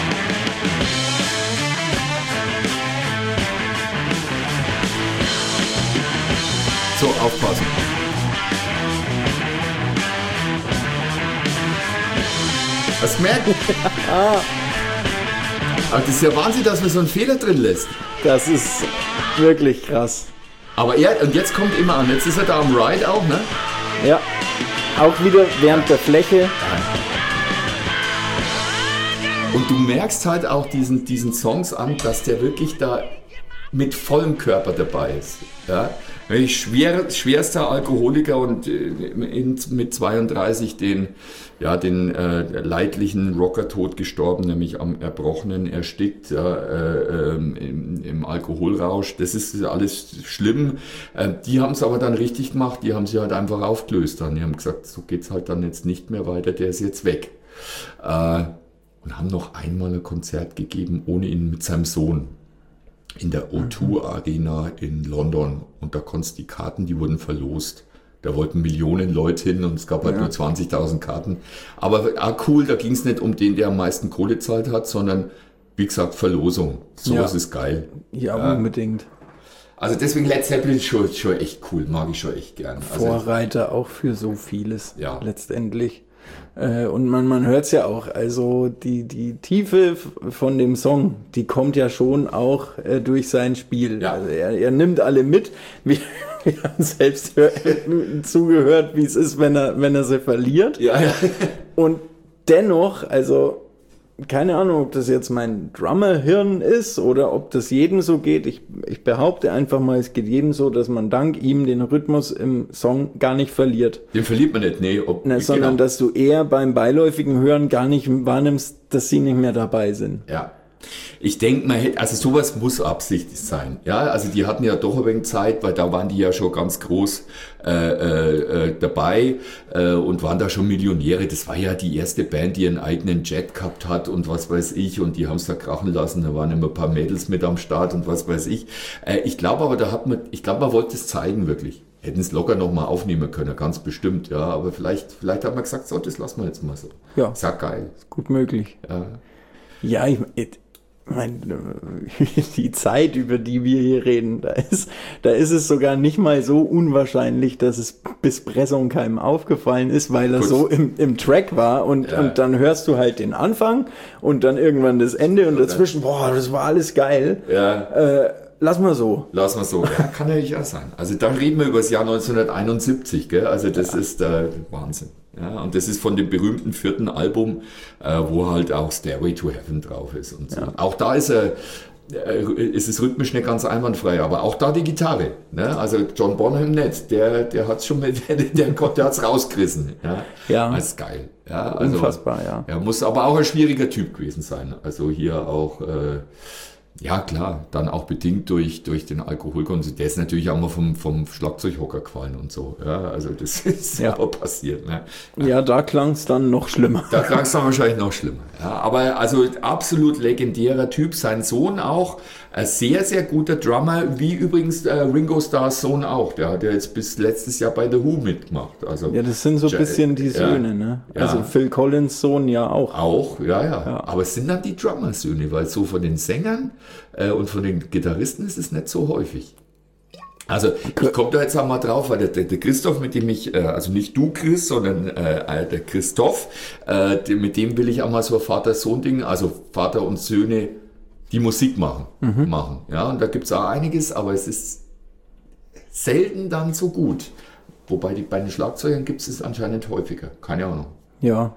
So, aufpassen. Hast du gemerkt? Aber das ist ja Wahnsinn, dass man so einen Fehler drin lässt. Das ist wirklich krass. Aber er, und jetzt kommt immer an, jetzt ist er da am Ride auch, ne? Ja, auch wieder während der Fläche. Und du merkst halt auch diesen, diesen Songs an, dass der wirklich da mit vollem Körper dabei ist. Ja? Ich schwer, schwerster Alkoholiker und äh, in, mit zweiunddreißig den, ja, den äh, leidlichen Rockertod gestorben, nämlich am Erbrochenen erstickt, ja, äh, ähm, im, im Alkoholrausch. Das ist alles schlimm. Äh, die haben es aber dann richtig gemacht, die haben sie halt einfach aufgelöst dann. Die haben gesagt, so geht's halt dann jetzt nicht mehr weiter, der ist jetzt weg. Äh, und haben noch einmal ein Konzert gegeben, ohne ihn, mit seinem Sohn. In der O zwei Arena in London. Und da konntest die Karten, die wurden verlost. Da wollten Millionen Leute hin und es gab halt Ja. nur zwanzigtausend Karten. Aber ah, cool, da ging es nicht um den, der am meisten Kohle zahlt hat, sondern wie gesagt, Verlosung. Sowas Ja. ist geil. Ja, Ja. unbedingt. Also deswegen Led Zeppelin ist schon, schon echt cool, mag ich schon echt gern. Also, Vorreiter auch für so vieles Ja. letztendlich. Äh, und man, man hört es ja auch, also die, die Tiefe f- von dem Song, die kommt ja schon auch äh, durch sein Spiel. Ja. Also er, er nimmt alle mit. Wir, wir haben selbst hör, zugehört, wie es ist, wenn er, wenn er sie verliert. ja, ja. Und dennoch, also keine Ahnung, ob das jetzt mein Drummer-Hirn ist oder ob das jedem so geht. Ich, ich behaupte einfach mal, es geht jedem so, dass man dank ihm den Rhythmus im Song gar nicht verliert. Den verliert man nicht, nee. Ob, Ne, sondern genau. dass du eher beim beiläufigen Hören gar nicht wahrnimmst, dass sie nicht mehr dabei sind. Ja. Ich denke, man hätte, also sowas muss absichtlich sein. Ja, also die hatten ja doch ein wenig Zeit, weil da waren die ja schon ganz groß äh, äh, dabei äh, und waren da schon Millionäre. Das war ja die erste Band, die ihren eigenen Jet gehabt hat und was weiß ich. Und die haben es da krachen lassen. Da waren immer ein paar Mädels mit am Start und was weiß ich. Äh, ich glaube aber, da hat man, ich glaube, man wollte es zeigen wirklich. Hätten es locker nochmal aufnehmen können, ganz bestimmt. Ja, aber vielleicht, vielleicht hat man gesagt, so, das lassen wir jetzt mal so. Ja. Ist ja geil. Gut möglich. Ja. Ja, ich, ich mein, die Zeit, über die wir hier reden, da ist, da ist es sogar nicht mal so unwahrscheinlich, dass es bis Pressung keinem aufgefallen ist, weil er Gut. so im, im Track war und, Ja. und dann hörst du halt den Anfang und dann irgendwann das Ende und dazwischen, boah, das war alles geil. Ja. Äh, lass mal so. Lass mal so. Ja, kann natürlich auch sein. Also dann reden wir über das Jahr neunzehnhunderteinundsiebzig, gell? Also das ist der Wahnsinn. Ja, und das ist von dem berühmten vierten Album, äh, wo halt auch Stairway to Heaven drauf ist und so. Auch da ist er, äh, ist es rhythmisch nicht ganz einwandfrei, aber auch da die Gitarre. Ne? Also John Bonham nicht, der, der hat's schon mit, der, der, der hat's rausgerissen. Ja, Ja. Das ist geil. Ja, also, Unfassbar, ja. Er muss aber auch ein schwieriger Typ gewesen sein. Also hier auch, äh, ja klar, dann auch bedingt durch, durch den Alkoholkonsum. Der ist natürlich auch mal vom, vom Schlagzeughocker gefallen und so. Ja, also das ist Ja. aber passiert. Ne? Ja, da klang es dann noch schlimmer. Da klang es dann wahrscheinlich noch schlimmer. Ja, aber also absolut legendärer Typ. Sein Sohn auch, ein sehr, sehr guter Drummer, wie übrigens äh, Ringo Starrs Sohn auch. Der hat ja jetzt bis letztes Jahr bei The Who mitgemacht. Also Ja, das sind so ein Ja, bisschen die ja. Söhne, ne? Ja. Also Phil Collins Sohn ja auch. Auch, ja, ja, Aber es sind dann die Drummer-Söhne, weil so von den Sängern äh, und von den Gitarristen ist es nicht so häufig. Also ich komme da jetzt auch mal drauf, weil der, der, der Christoph, mit dem ich, äh, also nicht du Chris, sondern äh, der Christoph, äh, der, mit dem will ich auch mal so ein Vater-Sohn-Ding, also Vater und Söhne, die Musik machen. machen. Ja, und da gibt's auch einiges, aber es ist selten dann so gut. Wobei die, bei den Schlagzeugern gibt es anscheinend häufiger. Keine Ahnung. Ja.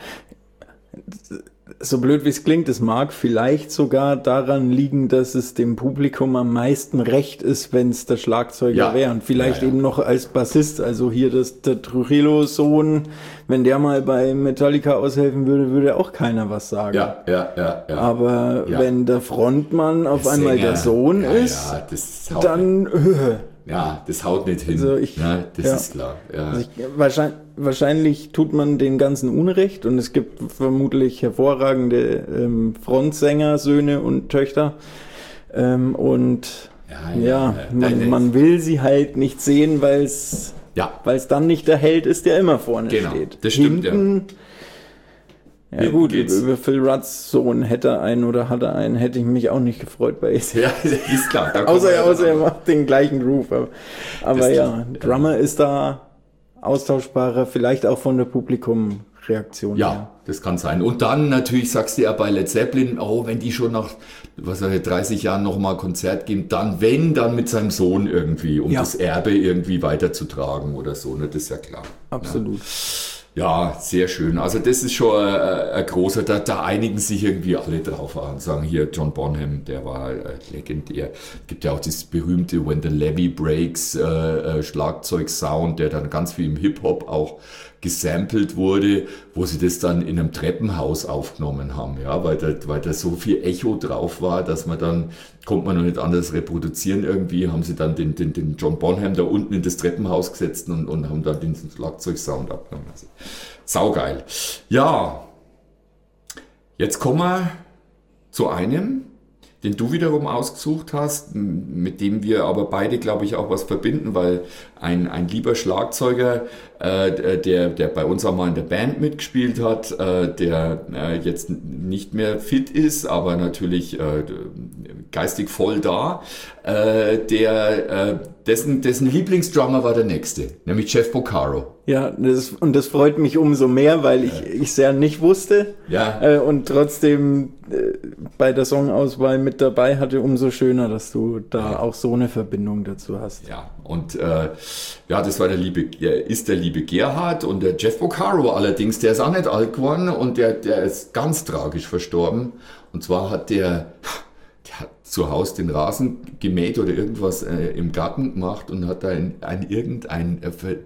So blöd wie es klingt, es mag vielleicht sogar daran liegen, dass es dem Publikum am meisten recht ist, wenn es der Schlagzeuger Ja. wäre. Und vielleicht Ja, ja. eben noch als Bassist, also hier das, der Trujillo-Sohn, wenn der mal bei Metallica aushelfen würde, würde auch keiner was sagen. Ja, ja, ja, ja. Aber Ja. wenn der Frontmann auf Der einmal Sänger, der Sohn ja, ist, ja, das haut, dann... Äh, ja, das haut nicht hin. Also ich- ja, das ja. ist klar. Ja. Also ich, wahrscheinlich, wahrscheinlich tut man den Ganzen Unrecht und es gibt vermutlich hervorragende ähm, Frontsänger, Söhne und Töchter. Ähm, und Ja, ja, ja, ja. man, Nein, man will sie halt nicht sehen, weil es ja, weil es dann nicht der Held ist, der immer vorne Genau, steht. das stimmt, Hinten, ja. Hinten gut, geht's. über Phil Rudds Sohn hätte er einen oder hat er einen, hätte ich mich auch nicht gefreut bei A C. ja, das ist klar. Da kommen Außer, wir ja außer er dann- macht den gleichen Groove. Aber, aber Das- ja, Drummer ist da austauschbarer, vielleicht auch von der Publikumreaktion her. Ja, das kann sein. Und dann natürlich sagst du ja bei Led Zeppelin, oh, wenn die schon nach was weiß ich, dreißig Jahren nochmal Konzert geben, dann wenn, dann mit seinem Sohn irgendwie, um Ja. das Erbe irgendwie weiterzutragen oder so, ne? Das ist ja klar. Absolut. Ja, sehr schön. Also das ist schon ein, ein großer, da, da einigen sich irgendwie alle drauf an. Sagen hier John Bonham, der war äh, legendär. Gibt ja auch dieses berühmte When the Levee Breaks äh, äh, Schlagzeug-Sound, der dann ganz viel im Hip-Hop auch gesampelt wurde, wo sie das dann in einem Treppenhaus aufgenommen haben, ja, weil da, weil da so viel Echo drauf war, dass man dann, konnte man noch nicht anders reproduzieren irgendwie, haben sie dann den, den, den John Bonham da unten in das Treppenhaus gesetzt und, und haben dann den Schlagzeugsound abgenommen. Also, saugeil. Ja, jetzt kommen wir zu einem, den du wiederum ausgesucht hast, mit dem wir aber beide, glaube ich, auch was verbinden, weil ein, ein lieber Schlagzeuger, äh, der, der bei uns auch mal in der Band mitgespielt hat, äh, der äh, jetzt nicht mehr fit ist, aber natürlich äh, geistig voll da, äh, der, äh, dessen, dessen Lieblingsdrummer war der nächste, nämlich Jeff Porcaro. Ja, das, und das freut mich umso mehr, weil ich ich sehr nicht wusste Ja. äh, und trotzdem äh, bei der Songauswahl mit dabei hatte, umso schöner, dass du da Ja. auch so eine Verbindung dazu hast. Ja, und äh, ja, das war der liebe, äh, ist der liebe Gerhard und der Jeff Porcaro allerdings, der ist auch nicht alt geworden und der, der ist ganz tragisch verstorben. Und zwar hat der, der hat zu Hause den Rasen gemäht oder irgendwas äh, im Garten gemacht und hat da ein, ein irgendein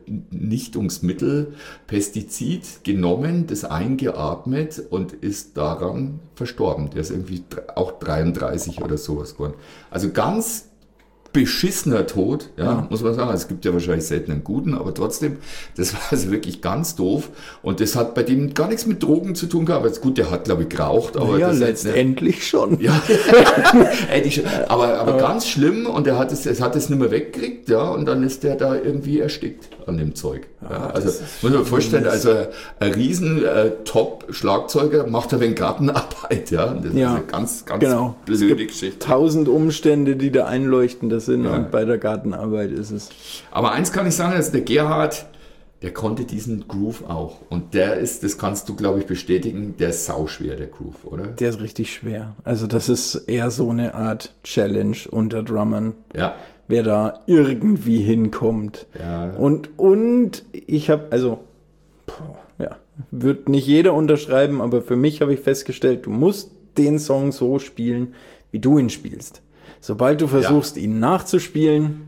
Vernichtungsmittel, Pestizid genommen, das eingeatmet und ist daran verstorben. Der ist irgendwie auch dreiunddreißig oder sowas geworden. Also ganz beschissener Tod, ja, ja, muss man sagen. Es gibt ja wahrscheinlich selten einen guten, aber trotzdem, das war also wirklich ganz doof. Und das hat bei dem gar nichts mit Drogen zu tun gehabt. Also gut, der hat, glaube ich, geraucht, aber ja, das letztendlich ist, schon. ja, hätte ich schon. Aber, aber ganz schlimm und er hat es, es hat es nicht mehr weggekriegt, ja, und dann ist der da irgendwie erstickt an dem Zeug. Ja, also muss man vorstellen, also ein riesen äh, Top-Schlagzeuger macht ein wenig Gartenarbeit, ja. Das Ja, ist eine ganz, ganz genau. blöde Es gibt Geschichte. Tausend Umstände, die da einleuchtender sind Ja. und bei der Gartenarbeit ist es. Aber eins kann ich sagen, also der Gerhard, der konnte diesen Groove auch. Und der ist, das kannst du, glaube ich, bestätigen, der ist sauschwer, der Groove, oder? Der ist richtig schwer. Also das ist eher so eine Art Challenge unter Drummern. Ja. Wer da irgendwie hinkommt. Ja. Und, und ich habe, also, boah, ja, wird nicht jeder unterschreiben, aber für mich habe ich festgestellt, du musst den Song so spielen, wie du ihn spielst. Sobald du versuchst, Ja. ihn nachzuspielen,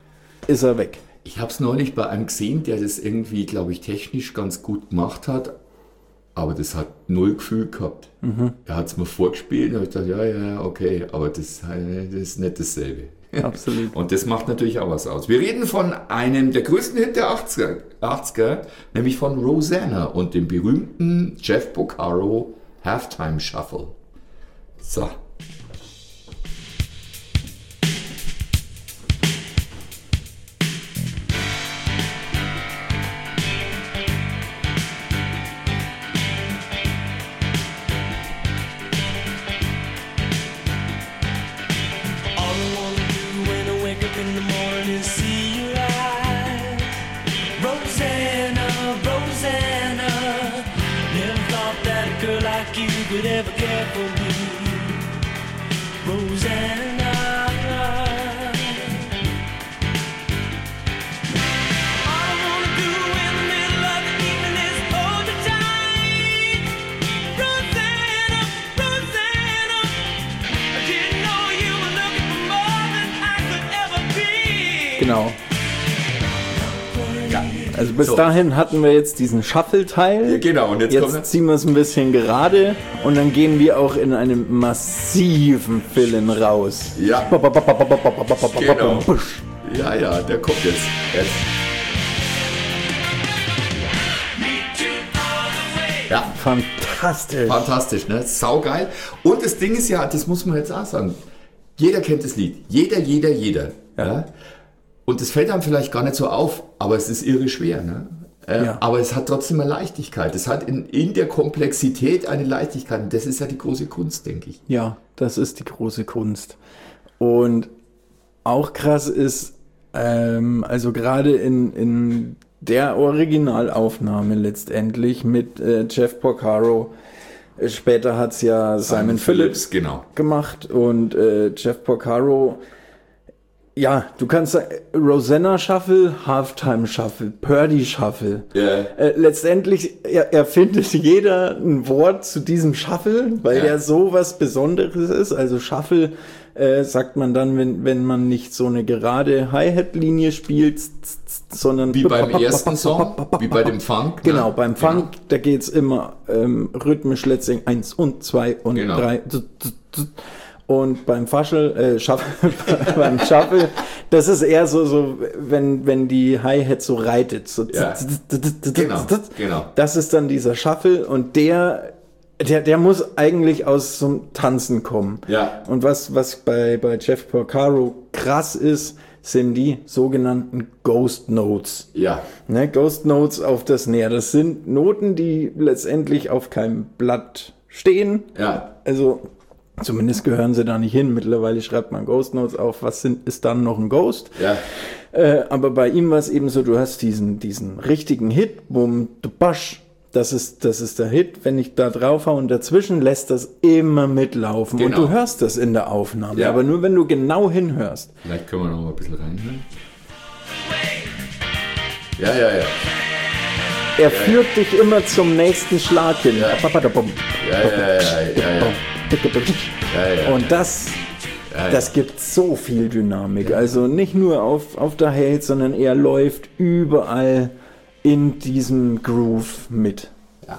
ist er weg. Ich habe es neulich bei einem gesehen, der das irgendwie, glaube ich, technisch ganz gut gemacht hat, aber das hat null Gefühl gehabt. Mhm. Er hat es mir vorgespielt und ich dachte, ja, ja, okay, aber das, das ist nicht dasselbe. Absolut. Und das macht natürlich auch was aus. Wir reden von einem der größten Hit der achtziger, achtziger, nämlich von Rosanna und dem berühmten Jeff Porcaro Halftime Shuffle. So. All I wanna do when I wake up in the morning is see your eyes. Rosanna, Rosanna, never thought that a girl like you could ever care for me. Rosanna. All I wanna do in the middle of the evening is hold you tight. Rosanna, Rosanna, I didn't know you were looking for more than I could ever be. Genau. Ja. Also bis So. dahin hatten wir jetzt diesen Shuffle-Teil. Ja, genau, und jetzt kommt er- Jetzt ziehen wir es ein bisschen gerade und dann gehen wir auch in einem massiven Fill-In raus. Ja. Genau. Ja, ja, der kommt jetzt. jetzt. Ja, Fantastisch. fantastisch, ne? Saugeil. Und das Ding ist ja, das muss man jetzt auch sagen, jeder kennt das Lied. Jeder, jeder, jeder. Ja. Und das fällt einem vielleicht gar nicht so auf, aber es ist irre schwer, ne? Äh, Ja. Aber es hat trotzdem eine Leichtigkeit. Es hat in, in der Komplexität eine Leichtigkeit. Und das ist ja die große Kunst, denke ich. Ja, das ist die große Kunst. Und auch krass ist, ähm, also gerade in, in der Originalaufnahme letztendlich mit äh, Jeff Porcaro, äh, später hat's ja Simon, Phillips Genau. gemacht und äh, Jeff Porcaro, ja, du kannst sagen, Rosanna Shuffle, Halftime Shuffle, Purdy Shuffle. Ja. Äh, letztendlich er, erfindet jeder ein Wort zu diesem Shuffle, weil Ja. der so was Besonderes ist. Also Shuffle äh, sagt man dann, wenn, wenn man nicht so eine gerade Hi-Hat-Linie spielt, z- z- sondern Wie beim ersten Song, wie bei dem Funk. ne? Genau, beim Funk, da geht's immer ähm, rhythmisch letztendlich eins und zwei und Genau. drei. Z- z- z- Und beim Faschel, äh, Shuffle, beim Shuffle, das ist eher so, so, wenn, wenn die Hi-Hat so reitet. So Ja. Genau, genau. Das ist dann dieser Shuffle und der Der, der muss eigentlich aus zum Tanzen kommen. Ja. Und was, was bei, bei Jeff Porcaro krass ist, sind die sogenannten Ghost Notes. Ja. Ne, Ghost Notes auf das Snare. Das sind Noten, die letztendlich auf keinem Blatt stehen. Ja. Also zumindest gehören sie da nicht hin. Mittlerweile schreibt man Ghost Notes auf. Was sind, ist dann noch ein Ghost? Ja. Äh, aber bei ihm war es eben so, du hast diesen, diesen richtigen Hit, bumm, du basch. Das ist, das ist der Hit. Wenn ich da drauf hau und dazwischen lässt das immer mitlaufen. Genau. Und du hörst das in der Aufnahme. Ja. Aber nur wenn du genau hinhörst. Vielleicht können wir noch mal ein bisschen reinhören. Ja, ja, ja. Er führt dich immer zum nächsten Schlag hin. Ja. Ja. Ja, ja, ja, ja, ja. Ja, ja. Und das, Ja, ja. das gibt so viel Dynamik. Also nicht nur auf, auf der Hate, sondern er läuft überall in diesem Groove mit.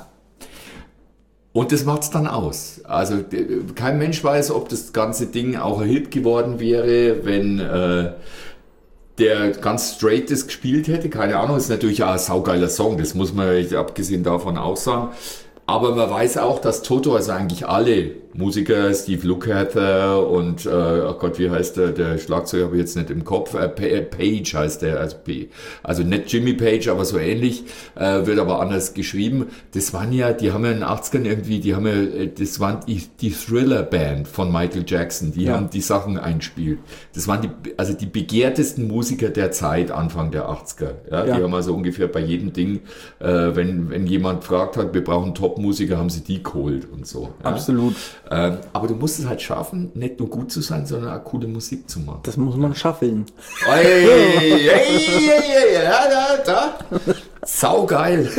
Und das macht's dann aus. Also d- kein Mensch weiß, ob das ganze Ding auch ein Hit geworden wäre, wenn äh, der ganz straight das gespielt hätte. Keine Ahnung, ist natürlich auch ein saugeiler Song, das muss man abgesehen davon auch sagen. Aber man weiß auch, dass Toto, also eigentlich alle Musiker, Steve Lukather und, äh, oh Gott, wie heißt der, der Schlagzeuger habe ich jetzt nicht im Kopf, äh, Pa- Page heißt der, also, P, also nicht Jimmy Page, aber so ähnlich, äh, wird aber anders geschrieben. Das waren ja, die haben ja in den achtzigern irgendwie, die haben ja, äh, das waren die, die Thriller-Band von Michael Jackson, die Ja. haben die Sachen einspielt. Das waren die, also die begehrtesten Musiker der Zeit, Anfang der achtziger. Ja, Ja. Die haben also ungefähr bei jedem Ding, äh, wenn, wenn jemand gefragt hat, wir brauchen Top-Musiker, haben sie die geholt und so. Ja? Absolut. Ähm, aber du musst es halt schaffen, nicht nur gut zu sein, sondern auch coole Musik zu machen. Das muss man schaffeln. Ey, ey, ey, ey, ja, da, da. Saugeil.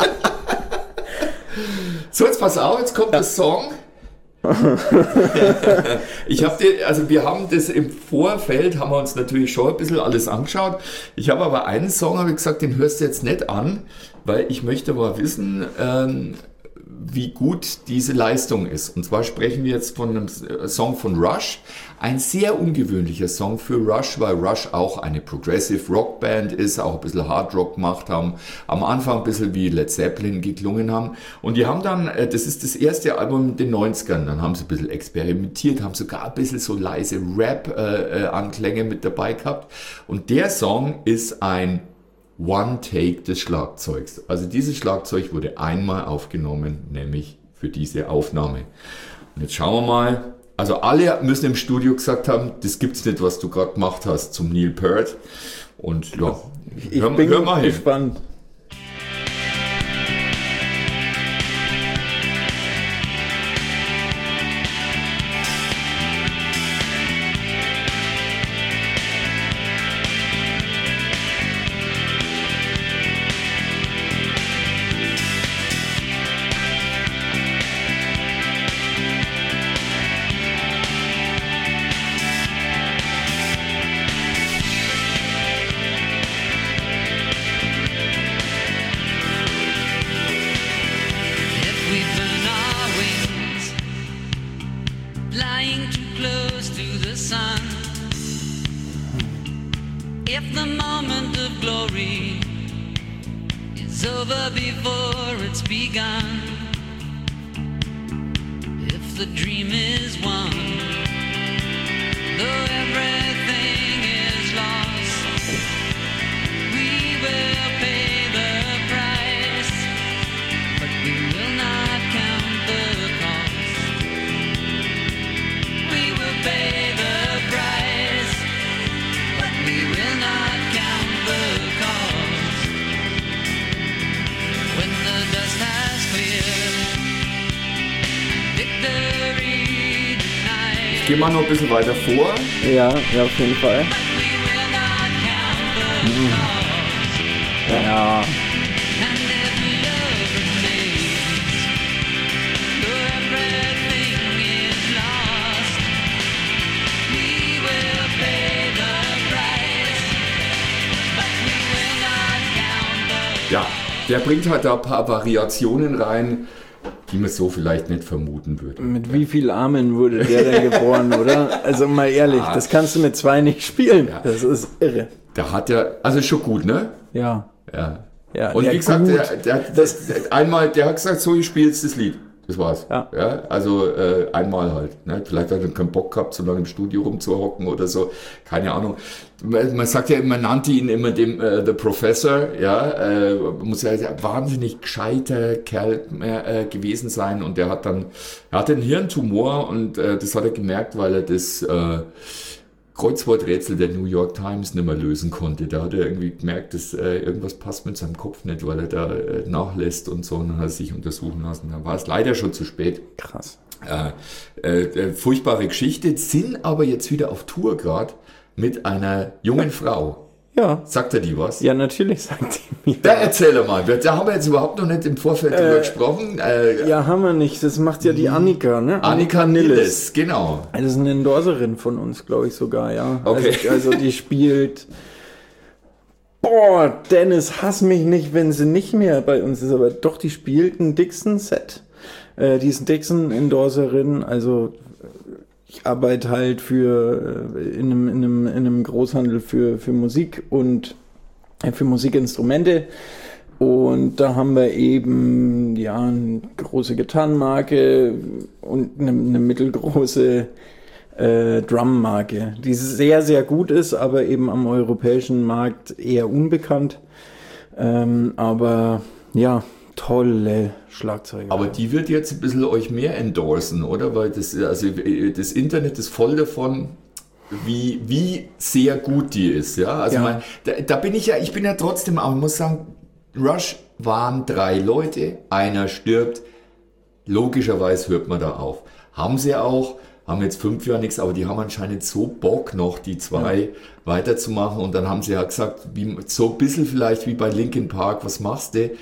So, jetzt pass auf, jetzt kommt der Song. Ich habe den, also wir haben das im Vorfeld, haben wir uns natürlich schon ein bisschen alles angeschaut. Ich habe aber einen Song, habe ich gesagt, den hörst du jetzt nicht an, weil ich möchte mal wissen, ähm, wie gut diese Leistung ist. Und zwar sprechen wir jetzt von einem Song von Rush. Ein sehr ungewöhnlicher Song für Rush, weil Rush auch eine Progressive Rock Band ist, auch ein bisschen Hard Rock gemacht haben, am Anfang ein bisschen wie Led Zeppelin geklungen haben. Und die haben dann, das ist das erste Album in den neunzigern, dann haben sie ein bisschen experimentiert, haben sogar ein bisschen so leise Rap-Anklänge mit dabei gehabt. Und der Song ist ein One-Take des Schlagzeugs. Also dieses Schlagzeug wurde einmal aufgenommen, nämlich für diese Aufnahme. Und jetzt schauen wir mal. Also alle müssen im Studio gesagt haben, das gibt's nicht, was du gerade gemacht hast zum Neil Peart. Und ja, Ich hör, bin hör mal hin. gespannt. If we burn our wings, flying too close to the sun. If the moment of glory is over before it's begun. If the dream is won, though everything is lost, we will pay the price. But we will not count the cost. We will pay the price, but we will not count the cost. When the dust has cleared, victory denied. Geh mal noch ein bisschen weiter vor. Ja, ja, auf jeden Fall. But we will not count the cost. Ja, And if love remains, though everything is lost, we will pay the price, but we will not count the Ja, der bringt halt da ein paar Variationen rein, die man so vielleicht nicht vermuten würde. mit wie viel Armen wurde der denn geboren, oder? Also mal ehrlich, das kannst du mit zwei nicht spielen. Ja. Das ist irre. Da hat er, also schon gut, ne? Ja. Ja. Ja, Und ja, wie gesagt, gut. der, der, das, einmal, der hat gesagt, so, ich spiele jetzt das Lied. Das war's. Ja. Ja, also äh, einmal halt. Ne? Vielleicht hat er keinen Bock gehabt, so lange im Studio rumzuhocken oder so. Keine Ahnung. Man, man sagt ja immer, man nannte ihn immer dem äh, The Professor. Ja, äh, muss ja ein wahnsinnig gescheiter Kerl äh, gewesen sein. Und der hat dann, er hatte einen Hirntumor und äh, das hat er gemerkt, weil er das äh, Kreuzworträtsel der New York Times nicht mehr lösen konnte. Da hat er irgendwie gemerkt, dass äh, irgendwas passt mit seinem Kopf nicht, weil er da äh, nachlässt und so. Und dann hat er sich untersuchen lassen. Da war es leider schon zu spät. Krass. Äh, äh, äh, furchtbare Geschichte, sind aber jetzt wieder auf Tour gerade mit einer jungen Frau. Ja. Sagt er die was? Ja, natürlich, sagt die mir. Da erzähl er mal. Da haben wir jetzt überhaupt noch nicht im Vorfeld drüber gesprochen. Äh, Ja, haben wir nicht. Das macht ja die Annika, ne? Annika Nilles, genau. Das ist eine Endorserin von uns, glaube ich sogar, ja. Okay. Also, also die spielt... Boah, Dennis, hass mich nicht, wenn sie nicht mehr bei uns ist, aber doch, die spielt ein Dixon-Set. Äh, die ist Dixon-Endorserin, also ich arbeite halt für äh, in, einem, in, einem, in einem Großhandel für, für Musik und äh, für Musikinstrumente. Und da haben wir eben ja eine große Gitarrenmarke und eine, eine mittelgroße äh, Drummarke, die sehr, sehr gut ist, aber eben am europäischen Markt eher unbekannt. Ähm, aber ja, tolle Schlagzeuger. Aber die wird jetzt ein bisschen euch mehr endorsen, oder? Weil das, also das Internet ist voll davon, wie, wie sehr gut die ist, ja. Also Ja. Mein, da, da bin ich ja, ich bin ja trotzdem auch, ich muss sagen, Rush waren drei Leute, einer stirbt, logischerweise hört man da auf. Haben sie auch, haben jetzt fünf Jahre nichts, aber die haben anscheinend so Bock noch, die zwei ja. weiterzumachen. Und dann haben sie ja gesagt, wie, so ein bisschen vielleicht wie bei Linkin Park, was machst du?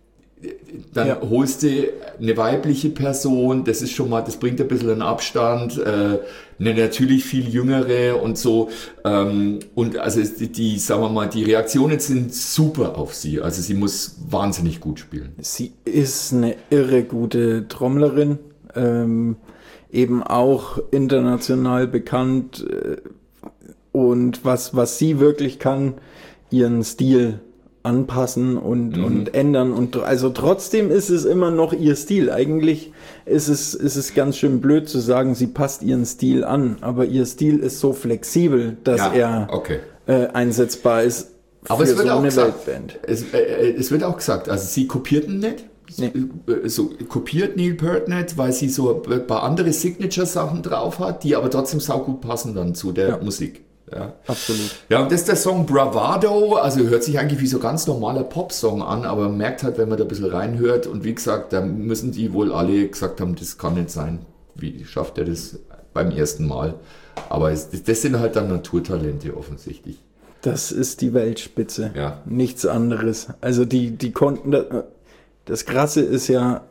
Dann ja. holst du eine weibliche Person, das ist schon mal, das bringt ein bisschen einen Abstand, äh, eine natürlich viel jüngere und so. Ähm, und also die, die, sagen wir mal, die Reaktionen sind super auf sie. Also sie muss wahnsinnig gut spielen. Sie ist eine irre gute Trommlerin, ähm, eben auch international bekannt. Äh, und was, was sie wirklich kann, ihren Stil anpassen und, mhm. und ändern und also trotzdem ist es immer noch ihr Stil. Eigentlich ist es, ist es ganz schön blöd zu sagen, sie passt ihren Stil an, aber ihr Stil ist so flexibel, dass ja, er okay. äh, einsetzbar ist für aber es wird so auch eine gesagt, Weltband. Es, äh, es wird auch gesagt, also sie kopierten nicht, Nee. so kopiert Neil Peart nicht, weil sie so ein paar andere Signature-Sachen drauf hat, die aber trotzdem saugut passen dann zu der Ja. Musik. Ja. Absolut. Ja, und das ist der Song Bravado, also hört sich eigentlich wie so ganz normaler Pop-Song an, aber man merkt halt, wenn man da ein bisschen reinhört und wie gesagt, da müssen die wohl alle gesagt haben, das kann nicht sein. Wie schafft er das beim ersten Mal? Aber es, das sind halt dann Naturtalente offensichtlich. Das ist die Weltspitze. Ja. Nichts anderes. Also die, die konnten, das, das Krasse ist ja,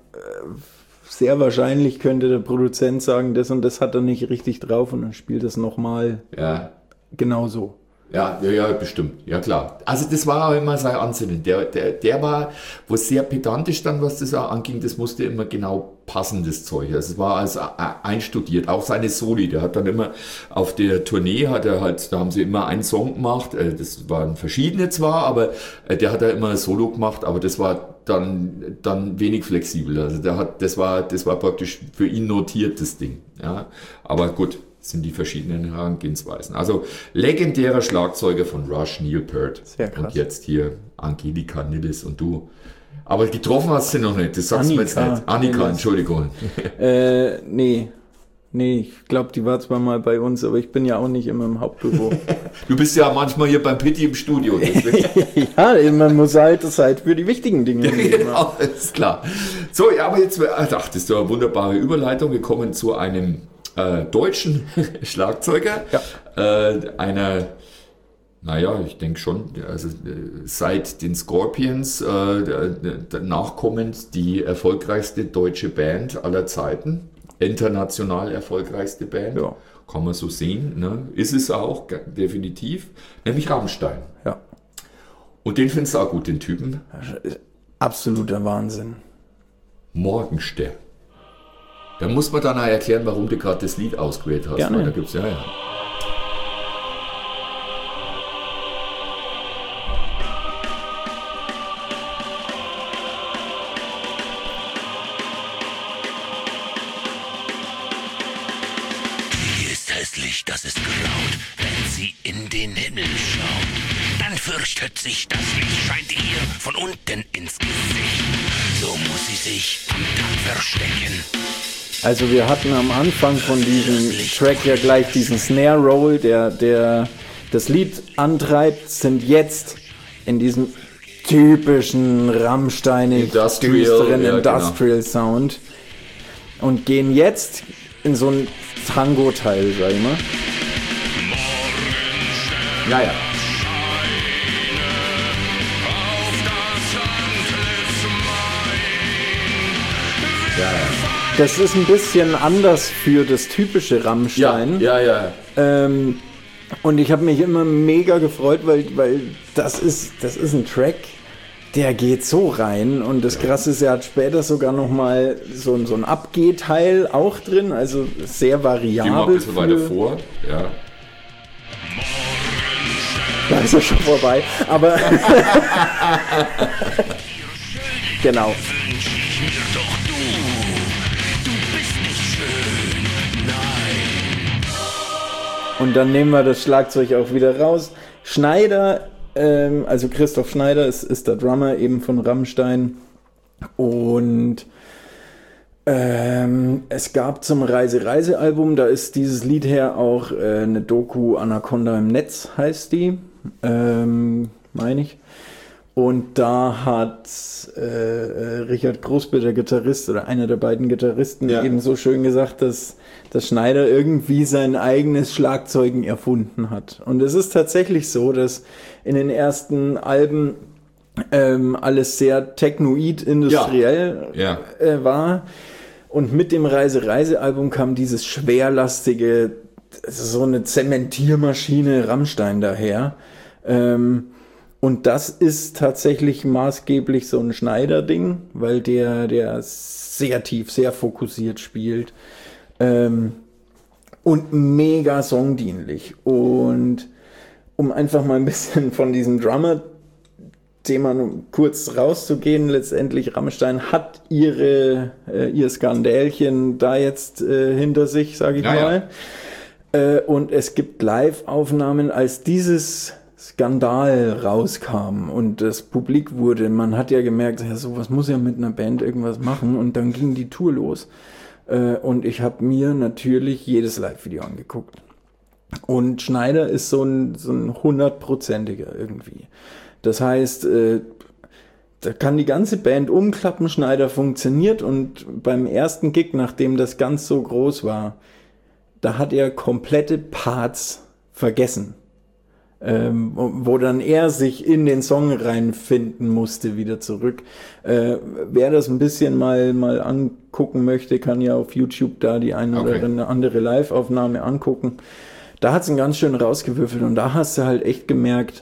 sehr wahrscheinlich könnte der Produzent sagen, das und das hat er nicht richtig drauf und dann spielt das nochmal Ja. genauso. Ja, ja, ja, bestimmt. Ja, klar. Also das war auch immer sein Ansinnen. Der, der, der war wo sehr pedantisch dann, was das auch anging. Das musste immer genau passen, das Zeug. Also es war also einstudiert. Auch seine Soli. Der hat dann immer auf der Tournee, hat er halt, da haben sie immer einen Song gemacht. Das waren verschiedene zwar, aber der hat da immer ein Solo gemacht. Aber das war dann, dann wenig flexibel. Also der hat, das war, das war praktisch für ihn notiert, das Ding. Ja, aber gut. Sind die verschiedenen Herangehensweisen. Also legendärer Schlagzeuger von Rush, Neil Peart. Sehr krass. Und jetzt hier Angelika Nilles und du. Aber getroffen hast du noch nicht, das sagst du mir jetzt Annika nicht. Annika, Nilles. Entschuldigung. Äh, nee. Nee, ich glaube, die war zwar mal bei uns, aber ich bin ja auch nicht immer im Hauptbüro. Du bist ja manchmal hier beim Pitti im Studio. deswegen- Ja, man muss halt Zeit für die wichtigen Dinge nehmen. Genau, ist klar. So, ja, aber jetzt, ach, das ist doch eine wunderbare Überleitung. Wir kommen zu einem äh, deutschen Schlagzeuger, Ja. äh, einer, naja, ich denke schon, also äh, seit den Scorpions äh, der- der- nachkommend die erfolgreichste deutsche Band aller Zeiten, international erfolgreichste Band, Ja. kann man so sehen, ne? Ist es auch, ge- definitiv, nämlich Rammstein. Ja, Und den findest du auch gut, den Typen. absoluter Wahnsinn. Morgenstern. Da muss man dann auch erklären, warum du gerade das Lied ausgewählt hast. Gerne. Weil da gibt's, ja, ja. fürchtet sich, das Licht scheint ihr von unten ins Gesicht. So muss sie sich am Tag verstecken. Also wir hatten am Anfang von diesem Track ja gleich diesen Snare Roll, der, der das Lied antreibt, sind jetzt in diesem typischen Rammsteinig Industrial, düsteren ja, Industrial genau. Sound und gehen jetzt in so einen Tango-Teil, sag ich mal. Ja, ja. Ja, ja. Das ist ein bisschen anders für das typische Rammstein. Ja, ja, ja. Ähm, und ich habe mich immer mega gefreut, weil, weil das ist, das ist ein Track, der geht so rein. Und das Krasse ist, er hat später sogar nochmal so, so ein Abgeh-Teil auch drin, also sehr variabel. Geh mal ein bisschen für- weiter vor. Ja. Da ist er schon vorbei, aber genau. Wünsch ich mir doch du, du bist nicht schön, nein. Und dann nehmen wir das Schlagzeug auch wieder raus. Schneider, ähm, also Christoph Schneider ist, ist der Drummer eben von Rammstein. Und ähm, es gab zum Reise-Reise-Album, da ist dieses Lied her auch äh, eine Doku Anaconda im Netz, heißt die, ähm, meine ich. Und da hat äh, äh, Richard Großbild, der Gitarrist oder einer der beiden Gitarristen, Ja. eben so schön gesagt, dass, dass Schneider irgendwie sein eigenes Schlagzeugen erfunden hat. Und es ist tatsächlich so, dass in den ersten Alben ähm, alles sehr technoid industriell Ja. Äh, war. Und mit dem Reise-Reise-Album kam dieses schwerlastige, so eine Zementiermaschine Rammstein daher. Ähm, und das ist tatsächlich maßgeblich so ein Schneider-Ding, weil der, der sehr tief, sehr fokussiert spielt. Ähm, und mega songdienlich. Und um einfach mal ein bisschen von diesem Drummer Thema nur kurz rauszugehen, letztendlich Rammstein hat ihre, äh, ihr Skandälchen da jetzt äh, hinter sich, sage ich Ja, mal. Äh, und es gibt Live-Aufnahmen, als dieses Skandal rauskam und das publik wurde. Man hat ja gemerkt, ja, sowas muss ja mit einer Band irgendwas machen und dann ging die Tour los. Äh, und ich habe mir natürlich jedes Live-Video angeguckt. Und Schneider ist so ein, so ein hundertprozentiger irgendwie. Das heißt, äh, da kann die ganze Band umklappen, Schneider funktioniert und beim ersten Gig, nachdem das ganz so groß war, da hat er komplette Parts vergessen. Ähm, wo dann er sich in den Song reinfinden musste, wieder zurück. Äh, wer das ein bisschen mal, mal angucken möchte, kann ja auf YouTube da die eine Okay. oder andere Live-Aufnahme angucken. Da hat's ihn ganz schön rausgewürfelt und da hast du halt echt gemerkt,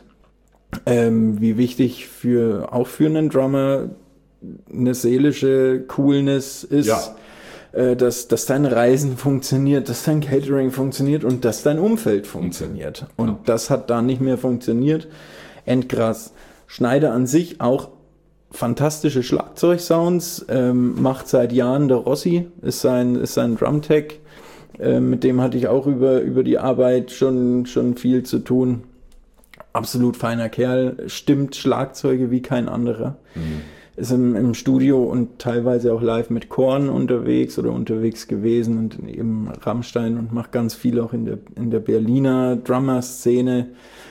ähm, wie wichtig für auch für einen Drummer eine seelische Coolness ist, Ja. äh, dass, dass dein Reisen funktioniert, dass dein Catering funktioniert und dass dein Umfeld funktioniert. Und Ja. das hat da nicht mehr funktioniert. Endkrass. Schneider an sich auch fantastische Schlagzeugsounds, ähm, macht seit Jahren der Rossi, ist sein, ist sein Drumtech. Äh, mit dem hatte ich auch über, über die Arbeit schon, schon viel zu tun. Absolut feiner Kerl, stimmt Schlagzeuge wie kein anderer. Mhm. Ist im, im Studio und teilweise auch live mit Korn unterwegs oder unterwegs gewesen und eben Rammstein und macht ganz viel auch in der, in der Berliner Drummer-Szene.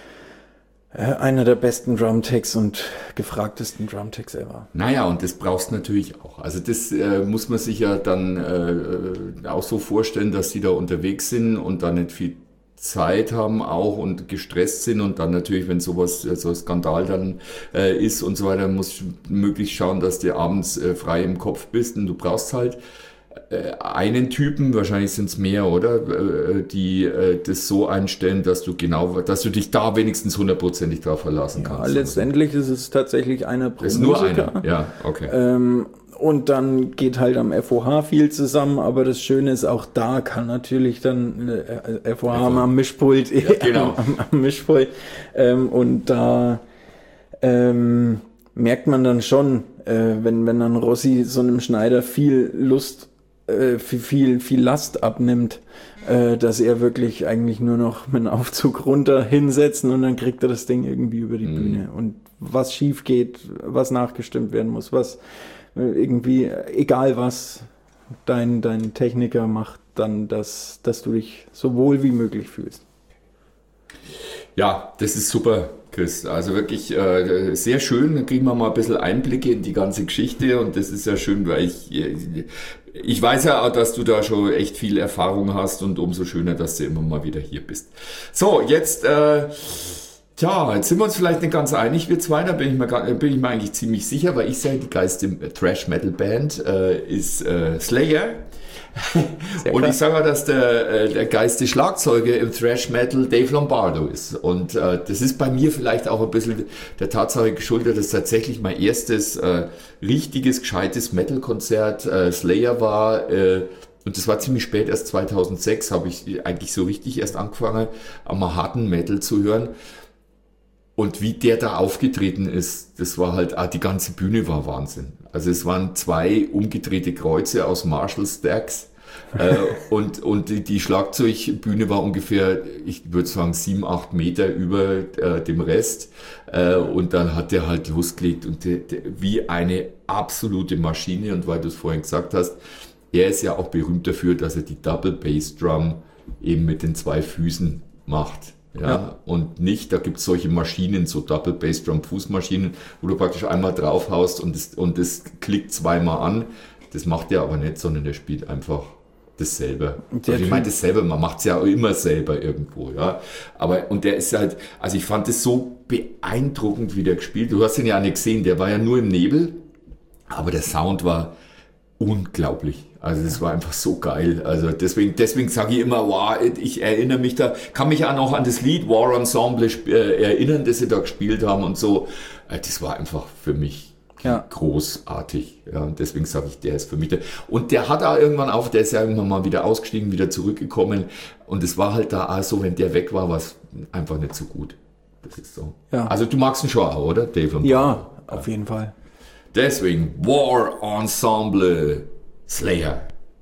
Äh, einer der besten Drumtechs und gefragtesten Drumtechs ever. Naja, und das brauchst du natürlich auch. Also das äh, muss man sich ja dann äh, auch so vorstellen, dass die da unterwegs sind und da nicht viel Zeit haben auch und gestresst sind und dann natürlich, wenn sowas, so ein Skandal dann äh, ist und so weiter, musst du möglichst schauen, dass du abends äh, frei im Kopf bist und du brauchst halt äh, einen Typen, wahrscheinlich sind es mehr, oder? Äh, die äh, das so einstellen, dass du genau, dass du dich da wenigstens hundertprozentig drauf verlassen Ja, kannst. letztendlich ist es tatsächlich einer pro Das ist nur Musiker. einer, ja, okay. Ähm, und dann geht halt am F O H viel zusammen, aber das Schöne ist, auch da kann natürlich dann äh, F O H am Mischpult, Ja, genau. am, am Mischpult, ähm, und da ähm, merkt man dann schon, äh, wenn, wenn dann Rossi so einem Schneider viel Lust äh, viel, viel, viel Last abnimmt, äh, dass er wirklich eigentlich nur noch mit dem Aufzug runter hinsetzen und dann kriegt er das Ding irgendwie über die mhm. Bühne. Und was schief geht, was nachgestimmt werden muss, was äh, irgendwie, egal was dein, dein Techniker macht, dann, dass, dass du dich so wohl wie möglich fühlst. Ja, das ist super, Chris. Also wirklich äh, sehr schön. Dann kriegen wir mal ein bisschen Einblicke in die ganze Geschichte und das ist ja schön, weil ich, ich weiß ja auch, dass du da schon echt viel Erfahrung hast und umso schöner, dass du immer mal wieder hier bist. So, jetzt, äh, tja, jetzt sind wir uns vielleicht nicht ganz einig, wir zwei, da bin ich mir, bin ich mir eigentlich ziemlich sicher, weil ich sage, die geilste Thrash-Metal-Band äh, ist äh, Slayer. Und ich sage auch, dass der, der geilste Schlagzeuger im Thrash Metal Dave Lombardo ist. Und äh, das ist bei mir vielleicht auch ein bisschen der Tatsache geschuldet, dass tatsächlich mein erstes äh, richtiges, gescheites Metal-Konzert äh, Slayer war. Äh, und das war ziemlich spät, erst zweitausendsechs habe ich eigentlich so richtig erst angefangen, am harten Metal zu hören. Und wie der da aufgetreten ist, das war halt, ah, die ganze Bühne war Wahnsinn. Also es waren zwei umgedrehte Kreuze aus Marshall Stacks äh, und, und die, die Schlagzeugbühne war ungefähr, ich würde sagen, sieben, acht Meter über äh, dem Rest. Äh, und dann hat der halt losgelegt und der, der, wie eine absolute Maschine. Und weil du es vorhin gesagt hast, er ist ja auch berühmt dafür, dass er die Double Bass Drum eben mit den zwei Füßen macht. Ja, ja, und nicht, da gibt's solche Maschinen, so Double Bass Drum Fußmaschinen, wo du praktisch einmal draufhaust und das, und das klickt zweimal an. Das macht er aber nicht, sondern der spielt einfach das selber. Also ich meine das selber, man macht's ja auch immer selber irgendwo, ja. Aber, und der ist halt, also ich fand es so beeindruckend, wie der gespielt. Du hast ihn ja nicht gesehen, der war ja nur im Nebel, aber der Sound war unglaublich. Also das war einfach so geil. Also deswegen, deswegen sage ich immer, wow, ich erinnere mich da, kann mich auch noch an das Lied War Ensemble äh, erinnern, das sie da gespielt haben und so. Das war einfach für mich ja. großartig. Ja, und deswegen sage ich, der ist für mich der. Und der hat auch irgendwann auf, der ist ja irgendwann mal wieder ausgestiegen, wieder zurückgekommen. Und es war halt da auch so, wenn der weg war, war es einfach nicht so gut. Das ist so. Ja. Also du magst ihn schon auch, oder, Dave? Und ja, auf jeden Fall. Deswegen War Ensemble Slayer.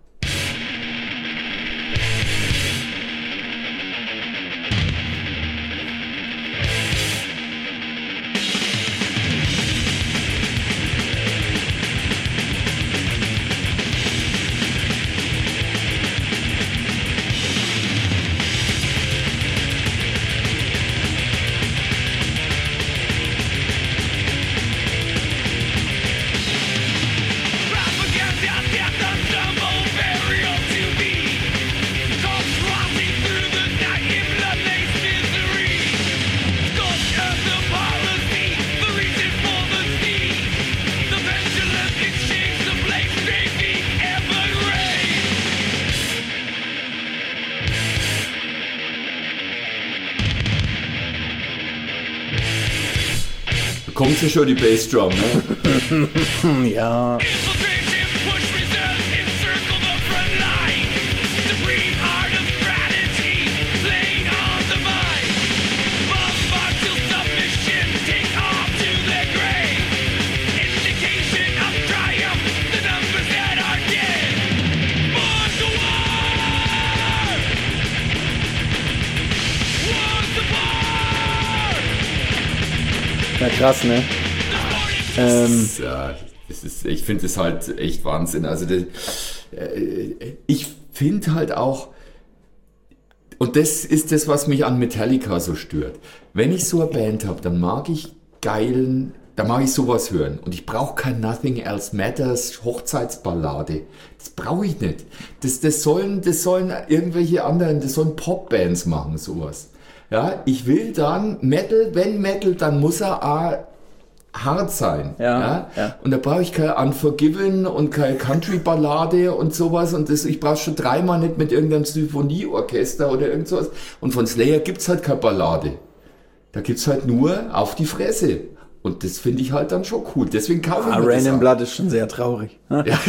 Kommt ja schon die Bassdrum, ne? Ja. Ja, krass, ne? Ähm, ja, das ist, ich finde es halt echt Wahnsinn. Also das, äh, ich finde halt auch, und das ist das, was mich an Metallica so stört. Wenn ich so eine Band habe, dann mag ich geilen, da mag ich sowas hören. Und ich brauche kein Nothing Else Matters Hochzeitsballade. Das brauche ich nicht. Das, das, sollen, das sollen irgendwelche anderen, das sollen Popbands machen, sowas. Ja, ich will dann Metal, wenn Metal, dann muss er auch hart sein. Ja, ja? ja. Und da brauche ich keine Unforgiven und keine Country-Ballade und sowas. Und das, ich brauche schon dreimal nicht mit irgendeinem Symphonieorchester oder irgend sowas. Und von Slayer gibt's halt keine Ballade. Da gibt's halt nur auf die Fresse. Und das finde ich halt dann schon cool. Deswegen kaufe ich ah, mir Rain das in auch. Blood ist schon sehr traurig. Ne? Ja.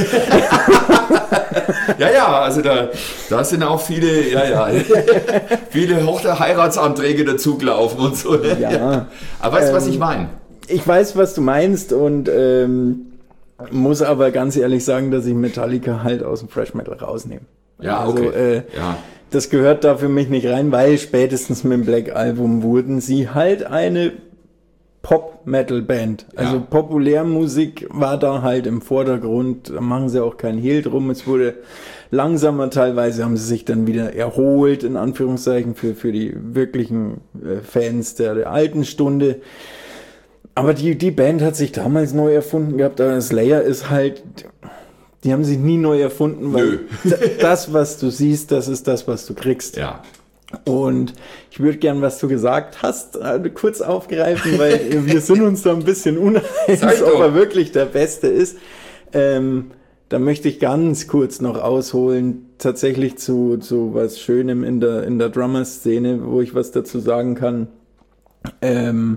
ja, ja, also da, da sind auch viele, ja, ja, viele Hochzeitsheiratsanträge dazugelaufen und so. Ja. Aber weißt du, ähm, was ich meine? Ich weiß, was du meinst und ähm, Muss aber ganz ehrlich sagen, dass ich Metallica halt aus dem Thrash Metal rausnehme. Ja, also, okay. Äh, ja. Das gehört da für mich nicht rein, weil spätestens mit dem Black Album wurden sie halt eine Pop-Metal-Band. Also Ja. Populärmusik war da halt im Vordergrund, da machen sie auch keinen Hehl drum. Es wurde langsamer, teilweise haben sie sich dann wieder erholt, in Anführungszeichen, für, für die wirklichen äh, Fans der, der alten Stunde. Aber die, die Band hat sich damals neu erfunden gehabt, aber Slayer ist halt, die haben sich nie neu erfunden, weil Nö. das, was du siehst, das ist das, was du kriegst. Ja. Und ich würde gern, was du gesagt hast, äh, kurz aufgreifen, weil wir sind uns da ein bisschen uneins, Sag ob doch. er wirklich der Beste ist. Ähm, da möchte ich ganz kurz noch ausholen, tatsächlich zu, zu was Schönem in der, in der Drummer-Szene, wo ich was dazu sagen kann. Ähm,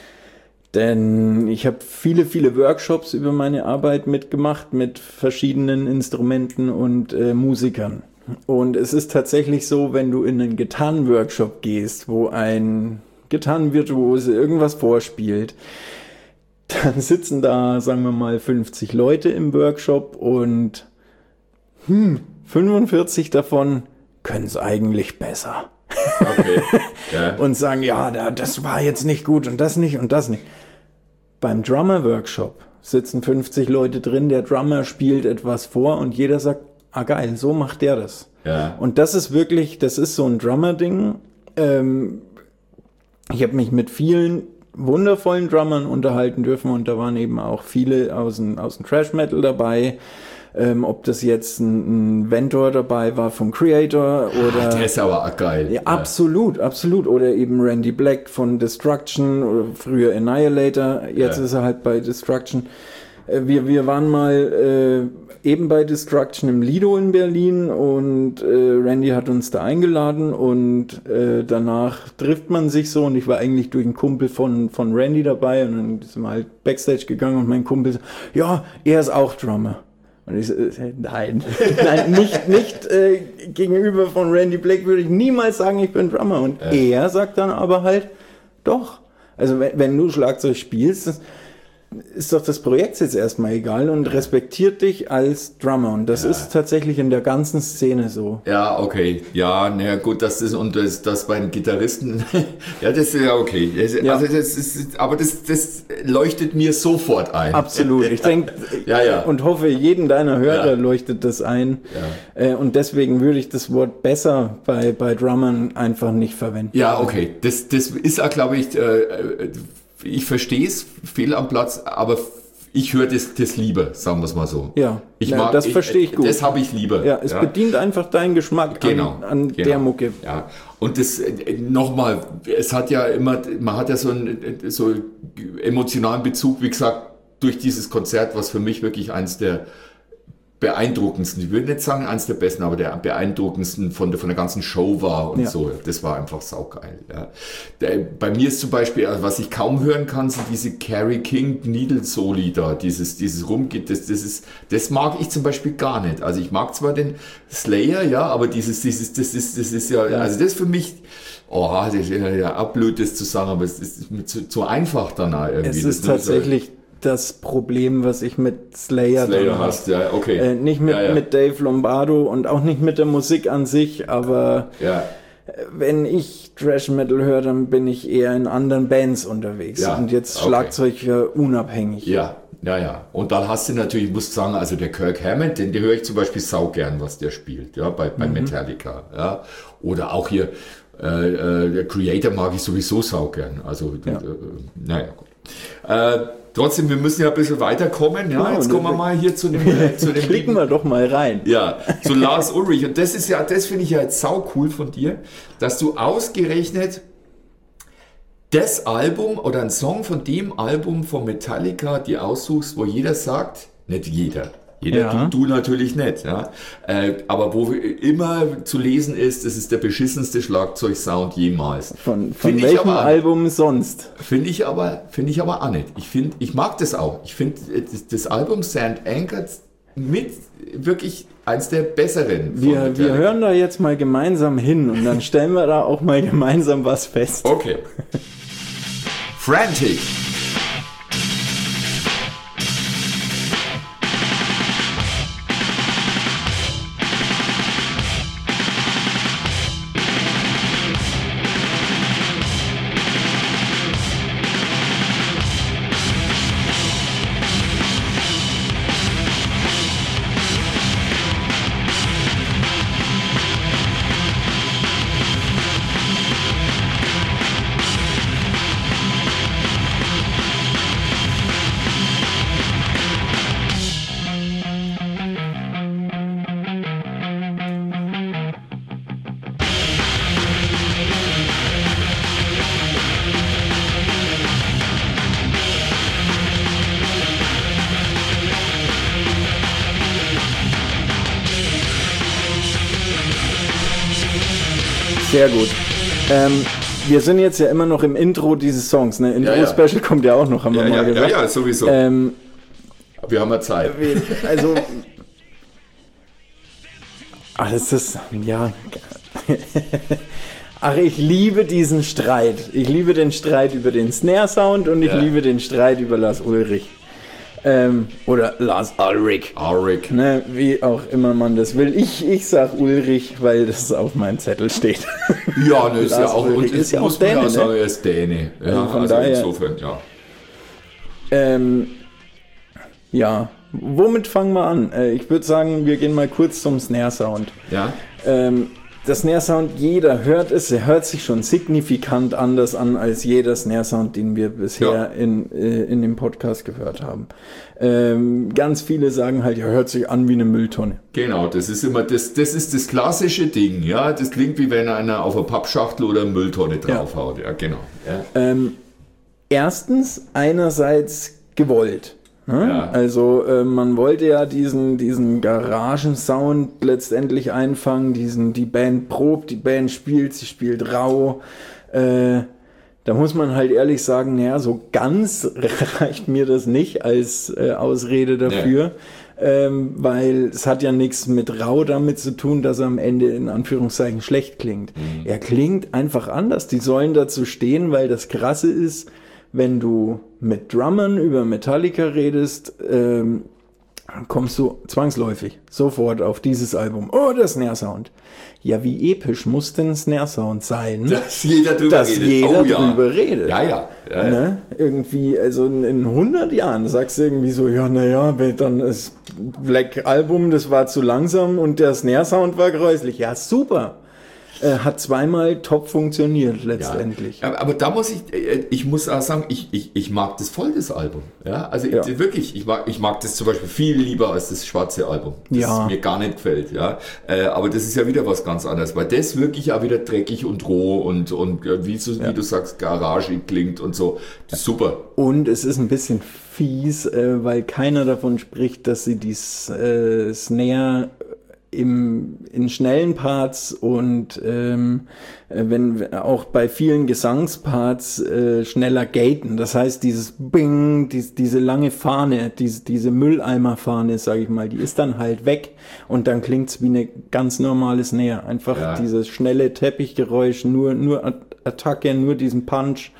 denn ich habe viele, viele Workshops über meine Arbeit mitgemacht mit verschiedenen Instrumenten und äh, Musikern. Und es ist tatsächlich so, wenn du in einen Gitarrenworkshop gehst, wo ein Gitarrenvirtuose irgendwas vorspielt, dann sitzen da, sagen wir mal, fünfzig Leute im Workshop und hm, fünfundvierzig davon können es eigentlich besser. Okay. Ja. Und sagen, ja, da, das war jetzt nicht gut und das nicht und das nicht. Beim Drummer-Workshop sitzen fünfzig Leute drin, der Drummer spielt etwas vor und jeder sagt, ah geil, so macht der das. Ja. Und das ist wirklich, das ist so ein Drummer-Ding. Ähm, ich habe mich mit vielen wundervollen Drummern unterhalten dürfen und da waren eben auch viele aus dem, aus dem Thrash-Metal dabei. Ähm, ob das jetzt ein, ein Ventor dabei war vom Creator oder... Der ist aber auch geil. Ja, absolut, absolut. Oder eben Randy Black von Destruction oder früher Annihilator. Jetzt Ja. ist er halt bei Destruction. Äh, Wir, wir waren mal äh, eben bei Destruction im Lido in Berlin und äh, Randy hat uns da eingeladen und äh, danach trifft man sich so und ich war eigentlich durch einen Kumpel von, von Randy dabei und dann sind wir halt Backstage gegangen und mein Kumpel so, ja, er ist auch Drummer. Und ich so, äh, nein, nein, nicht, nicht äh, gegenüber von Randy Black würde ich niemals sagen, ich bin Drummer. Und Ja. er sagt dann aber halt, doch. Also wenn, wenn du Schlagzeug spielst, das ist doch das Projekt jetzt erstmal egal und respektiert dich als Drummer. Und das Ja. ist tatsächlich in der ganzen Szene so. Ja, okay. Ja, naja, gut, das ist, und das, das bei den Gitarristen, ja, das ist ja okay. Das, Ja. Also das ist, aber das, das leuchtet mir sofort ein. Absolut. Ich denke Ja, ja. und hoffe, jeden deiner Hörer Ja. leuchtet das ein. Äh, und deswegen würde ich das Wort besser bei, bei Drummern einfach nicht verwenden. Ja, okay. Das, das ist auch, glaube ich, äh, ich verstehe es, fehl am Platz, aber ich höre das, das lieber, sagen wir es mal so. Ja, ich ja, mag, das verstehe ich gut. Das habe ich lieber. Ja, es bedient einfach deinen Geschmack Genau, an, an genau. der Mucke. Ja, und das äh, nochmal, es hat ja immer, man hat ja so einen äh, so emotionalen Bezug, wie gesagt, durch dieses Konzert, was für mich wirklich eins der beeindruckendsten, ich würde nicht sagen eins der besten, aber der beeindruckendsten von der, von der ganzen Show war und Ja. so. Das war einfach saugeil. Ja. Der, bei mir ist zum Beispiel, also was ich kaum hören kann, sind diese Carrie King Needle Soli da, dieses, dieses Rumgeht, das, das ist, das mag ich zum Beispiel gar nicht. Also ich mag zwar den Slayer, ja, aber dieses, dieses, das ist, das ist ja, also das ist für mich, oh, das ist ja, ja auch blöd, das zu sagen, aber es ist mir zu, zu einfach danach irgendwie. Es Das ist nur tatsächlich das Problem, was ich mit Slayer, so, Slayer dann hast, ja, okay. Äh, nicht mit, ja, ja. mit Dave Lombardo und auch nicht mit der Musik an sich, aber ja. wenn ich Thrash Metal höre, dann bin ich eher in anderen Bands unterwegs Ja, und jetzt okay. Schlagzeug ja unabhängig. Ja, ja, ja. Und dann hast du natürlich, ich muss sagen, also der Kirk Hammett, den, den höre ich zum Beispiel saugern, was der spielt, ja, bei, bei Metallica, ja. Oder auch hier, äh, äh, der Creator mag ich sowieso saugern. Also, Ja. äh, naja, gut. Äh, trotzdem, wir müssen ja ein bisschen weiterkommen, ja. Genau, Jetzt kommen wir mal hier zu dem, äh, zu dem Klicken wir doch mal rein. Ja, zu Lars Ulrich. Und das ist ja, das finde ich ja jetzt sau cool von dir, dass du ausgerechnet das Album oder ein Song von dem Album von Metallica, die aussuchst, wo jeder sagt, nicht jeder, jeder, Ja. du, du natürlich nicht, ja, äh, aber wo immer zu lesen ist, das ist der beschissenste Schlagzeugsound jemals. Von, von Find ich welchem aber- Album sonst? Finde ich aber, finde ich aber auch nicht. Ich finde, ich mag das auch. Ich finde das, das Album St. Anchored mit wirklich eins der besseren. von Wir, wir Metallica. hören da jetzt mal gemeinsam hin und dann stellen wir da auch mal gemeinsam was fest. Okay. Frantic. Sehr gut. Ähm, wir sind jetzt ja immer noch im Intro dieses Songs. Ne? Ja, ja. Intro-Special kommt ja auch noch, haben Ja, wir mal ja, ja, gesagt. ja, sowieso. Ähm, Wir haben ja Zeit. also, ach, das ist, ja, ach, ich liebe diesen Streit. Ich liebe den Streit über den Snare-Sound und ich Ja. liebe den Streit über Lars Ulrich. Ähm, oder Lars Ulrich. Ulrich. Ne, wie auch immer man das will. Ich, ich sag Ulrich, weil das auf meinem Zettel steht. Ja, ne, ist ja Lars auch, Ulrich und ist ja auch muss man ja Däne, auch sagen, ne? er ist Däne. Ja, Also von also daher- insofern, ja. ähm, ja, womit fangen wir an? Äh, ich würde sagen, wir gehen mal kurz zum Snare-Sound. Ja, Ähm, der Snare-Sound, jeder hört es, er hört sich schon signifikant anders an als jeder Snare-Sound, den wir bisher Ja. in, äh, in dem Podcast gehört haben. Ähm, ganz viele sagen halt, er hört sich an wie eine Mülltonne. genau, das ist immer, das, das ist das klassische Ding, ja. Das klingt wie wenn einer auf eine Pappschachtel oder eine Mülltonne draufhaut, ja, genau. Ja. Ähm, erstens, einerseits gewollt. Ne? Ja. Also äh, man wollte ja diesen, diesen Garagensound letztendlich einfangen, diesen, die Band probt, die Band spielt, sie spielt rau. Äh, da muss man halt ehrlich sagen, naja, so ganz reicht mir das nicht als äh, Ausrede dafür. Ähm, weil es hat ja nichts mit rau damit zu tun, dass er am Ende in Anführungszeichen schlecht klingt. Mhm. Er klingt einfach anders. Die sollen dazu stehen, weil das Krasse ist, wenn du mit Drummern über Metallica redest, ähm, kommst du zwangsläufig sofort auf dieses Album. Oh, der Snare-Sound. Ja, wie episch muss denn Snare-Sound sein? Dass jeder drüber dass redet. jeder Oh, ja. drüber redet. Ja, ja. ja, ja. Ne? Irgendwie, also in, in hundert Jahren sagst du irgendwie so, ja, naja, dann das Black Album, das war zu langsam und der Snare-Sound war gräuslich. Ja, super. Äh, hat zweimal top funktioniert letztendlich. Ja, aber da muss ich, äh, ich muss auch sagen, ich, ich, ich mag das voll, das Album. Ja, also Ja. ich, wirklich, ich mag, ich mag das zum Beispiel viel lieber als das schwarze Album. Das Ja. mir gar nicht gefällt. Ja, äh, aber das ist ja wieder was ganz anderes, weil das wirklich auch wieder dreckig und roh und, und äh, wie, so, wie du sagst, garagig klingt und so. Das ist super. Und es ist ein bisschen fies, äh, weil keiner davon spricht, dass sie die äh, Snare im, in schnellen Parts und ähm, äh, wenn auch bei vielen Gesangsparts äh, schneller gaten. Das heißt, dieses Bing, dies, diese lange Fahne, diese, diese Mülleimerfahne, sage ich mal, die ist dann halt weg und dann klingt's wie eine ganz normale Snare. Einfach Ja. dieses schnelle Teppichgeräusch, nur, nur Attacke, nur diesen Punch.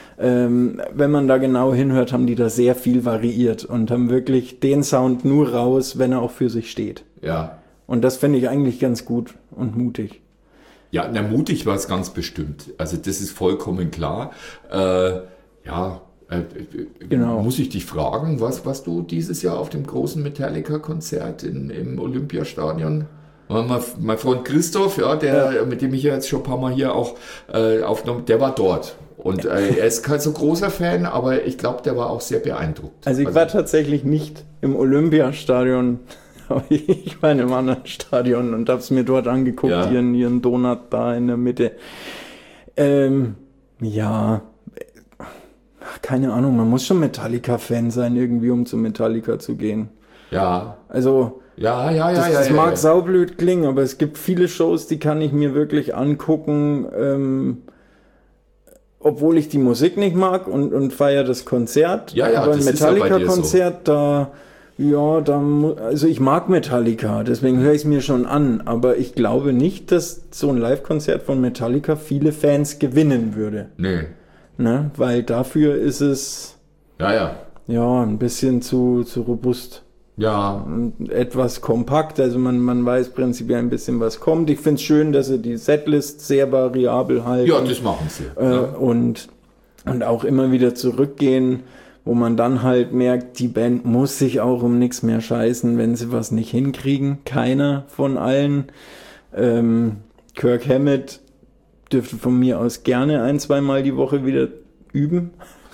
Ähm, wenn man da genau hinhört, haben die da sehr viel variiert und haben wirklich den Sound nur raus, wenn er auch für sich steht. Ja. Und das finde ich eigentlich ganz gut und mutig. Ja, na, mutig war es ganz bestimmt. Also das ist vollkommen klar. Äh, ja, äh, Genau. muss ich dich fragen, was, was du dieses Jahr auf dem großen Metallica-Konzert in, im Olympiastadion? Mein, mein Freund Christoph, ja, der, mit dem ich ja jetzt schon ein paar Mal hier auch äh, aufgenommen, der war dort. Und äh, er ist kein so großer Fan, aber ich glaube, der war auch sehr beeindruckt. Also ich war tatsächlich nicht im Olympiastadion, aber ich war in einem anderen Stadion und habe es mir dort angeguckt, Ja. ihren, ihren Donut da in der Mitte. Ähm, ja, ach, keine Ahnung, man muss schon Metallica-Fan sein, irgendwie, um zu Metallica zu gehen. Ja, Also, ja, ja, ja. das, ja, das ja, mag ja. saublöd klingen, aber es gibt viele Shows, die kann ich mir wirklich angucken, ähm, obwohl ich die Musik nicht mag und, und feiere das Konzert. Ja, ja, aber ein das ist ja bei dir Metallica-Konzert, da, ja, da, mu- also ich mag Metallica, deswegen höre ich es mir schon an, aber ich glaube nicht, dass so ein Live-Konzert von Metallica viele Fans gewinnen würde. Nee. Ne? Weil dafür ist es, Ja, ja. ja, ein bisschen zu, zu robust. Ja, Und etwas kompakt, also man, man weiß prinzipiell ein bisschen, was kommt. Ich finde es schön, dass sie die Setlist sehr variabel halten. ja, das machen sie. äh, ja. und, und auch immer wieder zurückgehen, wo man dann halt merkt, die Band muss sich auch um nichts mehr scheißen, wenn sie was nicht hinkriegen. Keiner von allen. Ähm, Kirk Hammett dürfte von mir aus gerne ein, zweimal die Woche wieder üben.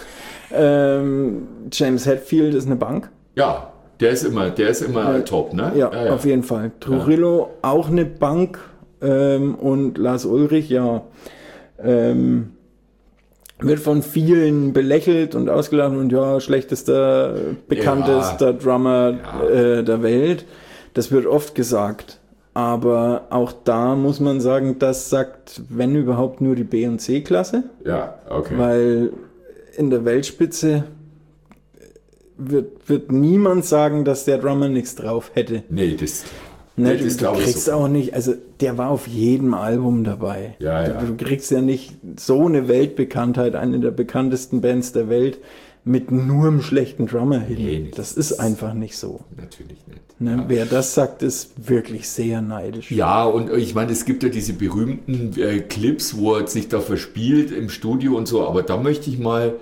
ähm, James Hetfield ist eine Bank. Ja, der ist immer, der ist immer top, ne? Ja, auf jeden Fall. Trujillo auch eine Bank ähm, und Lars Ulrich, ja, ähm, wird von vielen belächelt und ausgelacht und ja, schlechtester, bekanntester Drummer Ja. äh, der Welt. Das wird oft gesagt. Aber auch da muss man sagen, das sagt, wenn überhaupt, nur die B- und C-Klasse. Ja, okay. Weil in der Weltspitze wird, wird niemand sagen, dass der Drummer nichts drauf hätte. Nee, das, Ne, das du, ist, du glaube ich, kriegst so. auch nicht, also der war auf jedem Album dabei. Ja, ja. Du, du kriegst ja nicht so eine Weltbekanntheit, eine der bekanntesten Bands der Welt, mit nur einem schlechten Drummer hin. Nee, nicht. Das ist einfach nicht so. Natürlich nicht. Ne? Ja. Wer das sagt, ist wirklich sehr neidisch. Ja, und ich meine, es gibt ja diese berühmten äh, Clips, wo er sich da verspielt im Studio und so, aber da möchte ich mal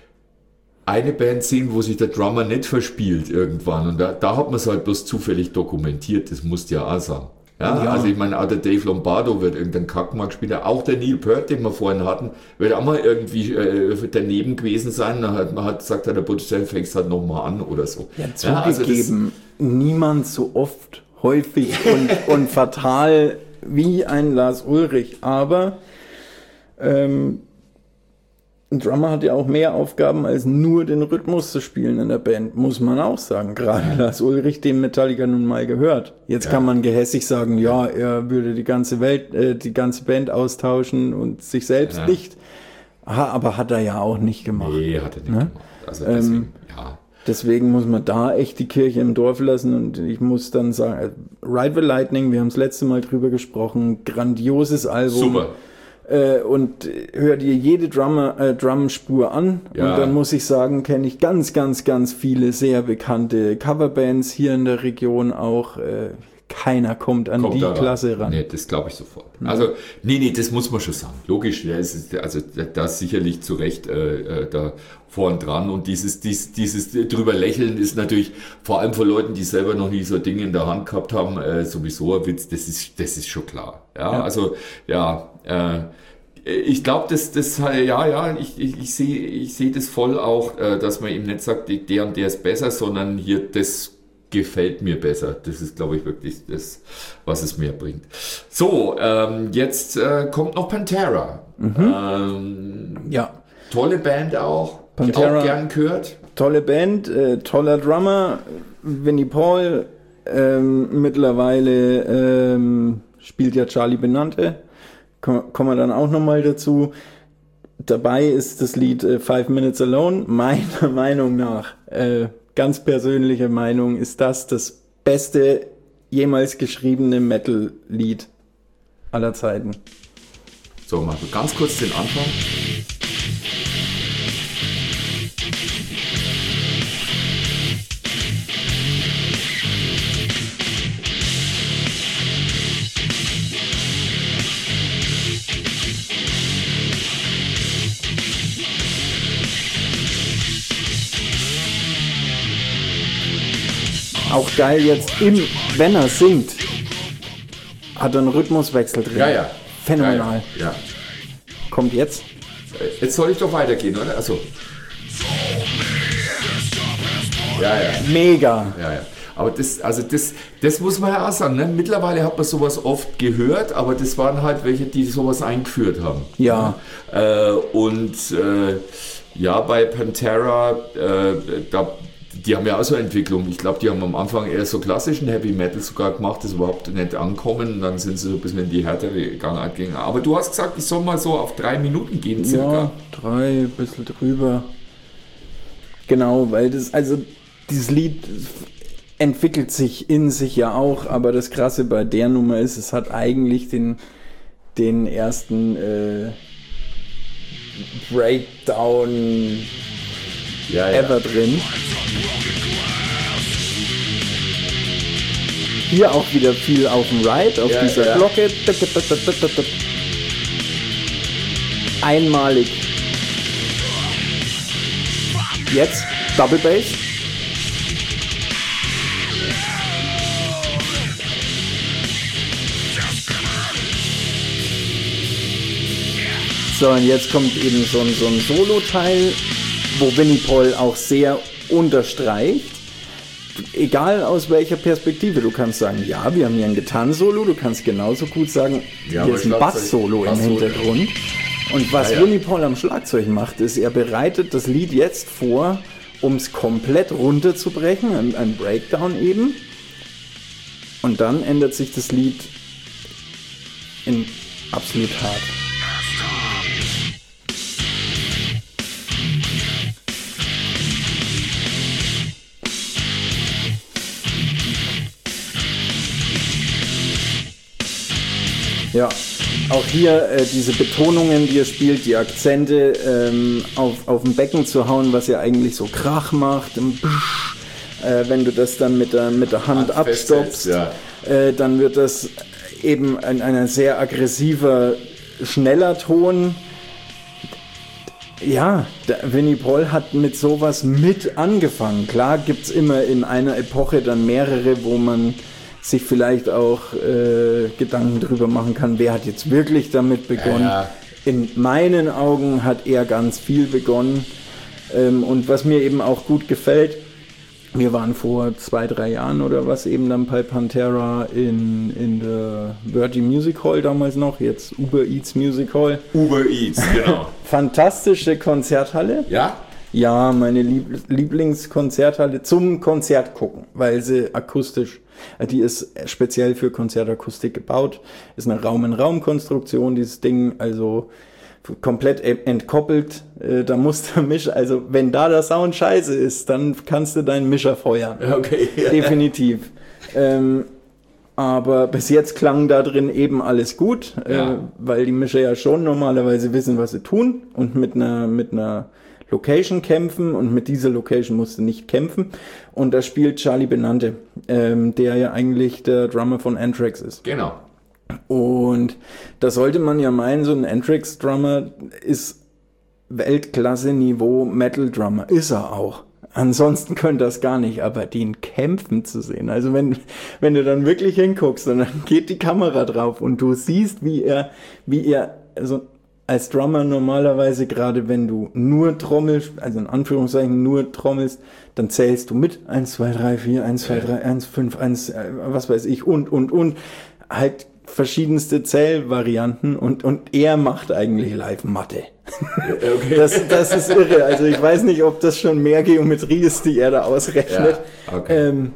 eine Band sehen, wo sich der Drummer nicht verspielt irgendwann. Und da, da hat man es halt bloß zufällig dokumentiert, das musst du ja auch sagen. Ja, Ja. Also ich meine, auch der Dave Lombardo wird irgendein Kackmark spielen, auch der Neil Peart, den wir vorhin hatten, wird auch mal irgendwie äh, daneben gewesen sein. Dann hat man hat gesagt, der Produzent fängt halt nochmal an oder so. Ja, also das- zugegeben, niemand so oft, häufig und, und fatal wie ein Lars Ulrich. Aber ähm, ein Drummer hat ja auch mehr Aufgaben, als nur den Rhythmus zu spielen in der Band, muss man auch sagen. Gerade Lars Ulrich, dem Metallica nun mal gehört. Jetzt Ja. kann man gehässig sagen, ja, er würde die ganze Welt, äh, die ganze Band austauschen und sich selbst Ja. nicht. Aha, aber hat er ja auch nicht gemacht. Nee, hat er nicht Ne? gemacht. Also deswegen, Ähm, ja. Deswegen muss man da echt die Kirche im Dorf lassen und ich muss dann sagen, äh, Ride the Lightning, wir haben das letzte Mal drüber gesprochen, grandioses Album. Super. Äh, und hör dir jede Drummer, äh, Drumspur an Ja. und dann muss ich sagen, kenne ich ganz, ganz, ganz viele sehr bekannte Coverbands hier in der Region auch. Äh, keiner kommt an Kommt die da ran. Klasse ran. Nee, das glaube ich sofort. Also, nee, nee, das muss man schon sagen. Logisch, ja, es ist, also da ist sicherlich zu Recht äh, äh, da vorn dran. Und dieses, dies, dieses drüber lächeln ist natürlich vor allem für Leuten, die selber noch nie so Dinge in der Hand gehabt haben, äh, sowieso ein Witz. Das ist, das ist schon klar. Ja, Ja. also, ja, äh, ich glaube, das, das, ja, ja, ich, ich, ich sehe, ich sehe das voll auch, äh, dass man ihm nicht sagt, der und der ist besser, sondern hier das gefällt mir besser. Das ist, glaube ich, wirklich das, was es mehr bringt. So, ähm, jetzt äh, kommt noch Pantera. Ähm, Ja, tolle Band auch. Die Pantera. auch gern gehört. tolle Band, äh, toller Drummer, Vinnie Paul, ähm, mittlerweile ähm, spielt ja Charlie Benante, Komm, kommen wir dann auch nochmal dazu. Dabei ist das Lied äh, Five Minutes Alone, meiner Meinung nach, äh, ganz persönliche Meinung, ist das das beste jemals geschriebene Metal-Lied aller Zeiten. So, mach du ganz kurz den Anfang. Auch geil jetzt, im, wenn er singt, hat er einen Rhythmuswechsel drin. Ja, ja. Phänomenal. Ja, ja. Kommt jetzt. Jetzt soll ich doch weitergehen, oder? Also. Ja, ja. Mega. Ja, ja. Aber das, also das, das muss man ja auch sagen. Ne? Mittlerweile hat man sowas oft gehört, aber das waren halt welche, die sowas eingeführt haben. Ja. Äh, und äh, ja, bei Pantera, äh, da, die haben ja auch so eine Entwicklung. Ich glaube, die haben am Anfang eher so klassischen Heavy Metal sogar gemacht, das überhaupt nicht ankommen. Und dann sind sie so ein bisschen in die härtere Gangart gegangen. Aber du hast gesagt, ich soll mal so auf drei Minuten gehen, circa. Ja, drei, ein bisschen drüber. Genau, weil das, also dieses Lied entwickelt sich in sich ja auch, aber das Krasse bei der Nummer ist, es hat eigentlich den, den ersten äh, Breakdown Ja, ja. ever drin. Hier auch wieder viel auf dem Ride, auf Ja, dieser ja. Glocke. Einmalig. Jetzt Double Bass. So, und jetzt kommt eben so ein, so ein Solo-Teil, wo Vinnie Paul auch sehr unterstreicht. Egal aus welcher Perspektive, du kannst sagen, ja, wir haben hier ein Gitarren-Solo, du kannst genauso gut sagen, Ja, hier aber ist ein Schlagzeug- Bass-Solo im Bass-Solo. Hintergrund. Und was Ja, ja. Vinnie Paul am Schlagzeug macht, ist, er bereitet das Lied jetzt vor, um es komplett runterzubrechen, ein, ein Breakdown eben. Und dann ändert sich das Lied in absolut hart. Ja, auch hier äh, diese Betonungen, die er spielt, die Akzente ähm, auf, auf dem Becken zu hauen, was ja eigentlich so Krach macht. Im Psch, äh, wenn du das dann mit der, mit der Hand abstoppst, ja. äh, dann wird das eben ein, ein sehr aggressiver, schneller Ton. Ja, der Vinnie Paul hat mit sowas mit angefangen. Klar gibt's immer in einer Epoche dann mehrere, wo man sich vielleicht auch äh, Gedanken drüber machen kann, wer hat jetzt wirklich damit begonnen. Ja. In meinen Augen hat er ganz viel begonnen. Ähm, und was mir eben auch gut gefällt, wir waren vor zwei, drei Jahren oder was eben dann bei Pantera in, in der Verdi Music Hall damals noch, jetzt Uber Eats Music Hall. Uber Eats, genau. Fantastische Konzerthalle. Ja? Ja, meine Lieb- Lieblingskonzerthalle zum Konzert gucken, weil sie akustisch, die ist speziell für Konzertakustik gebaut, ist eine Raum-in-Raum-Konstruktion, dieses Ding, also komplett entkoppelt, da muss der Mischer, also wenn da der Sound scheiße ist, dann kannst du deinen Mischer feuern. Okay. Definitiv. ähm, aber bis jetzt klang da drin eben alles gut, Ja. äh, weil die Mischer ja schon normalerweise wissen, was sie tun und mit einer, mit einer Location kämpfen und mit dieser Location musste nicht kämpfen und da spielt Charlie Benante, ähm, der ja eigentlich der Drummer von Anthrax ist. Genau. Und da sollte man ja meinen, so ein Anthrax-Drummer ist Weltklasse-Niveau Metal-Drummer. Ist er auch. Ansonsten könnte das gar nicht, aber den kämpfen zu sehen. Also wenn, wenn du dann wirklich hinguckst und dann geht die Kamera drauf und du siehst, wie er, wie er, also als Drummer normalerweise, gerade wenn du nur trommelst, also in Anführungszeichen nur trommelst, dann zählst du mit eins, zwei, drei, vier, eins, zwei, drei, eins, fünf, eins, was weiß ich, und, und, und. Halt verschiedenste Zählvarianten und, und er macht eigentlich Live-Mathe. Okay. Das, das ist irre. Also ich weiß nicht, ob das schon mehr Geometrie ist, die er da ausrechnet. Ja, okay. Ähm,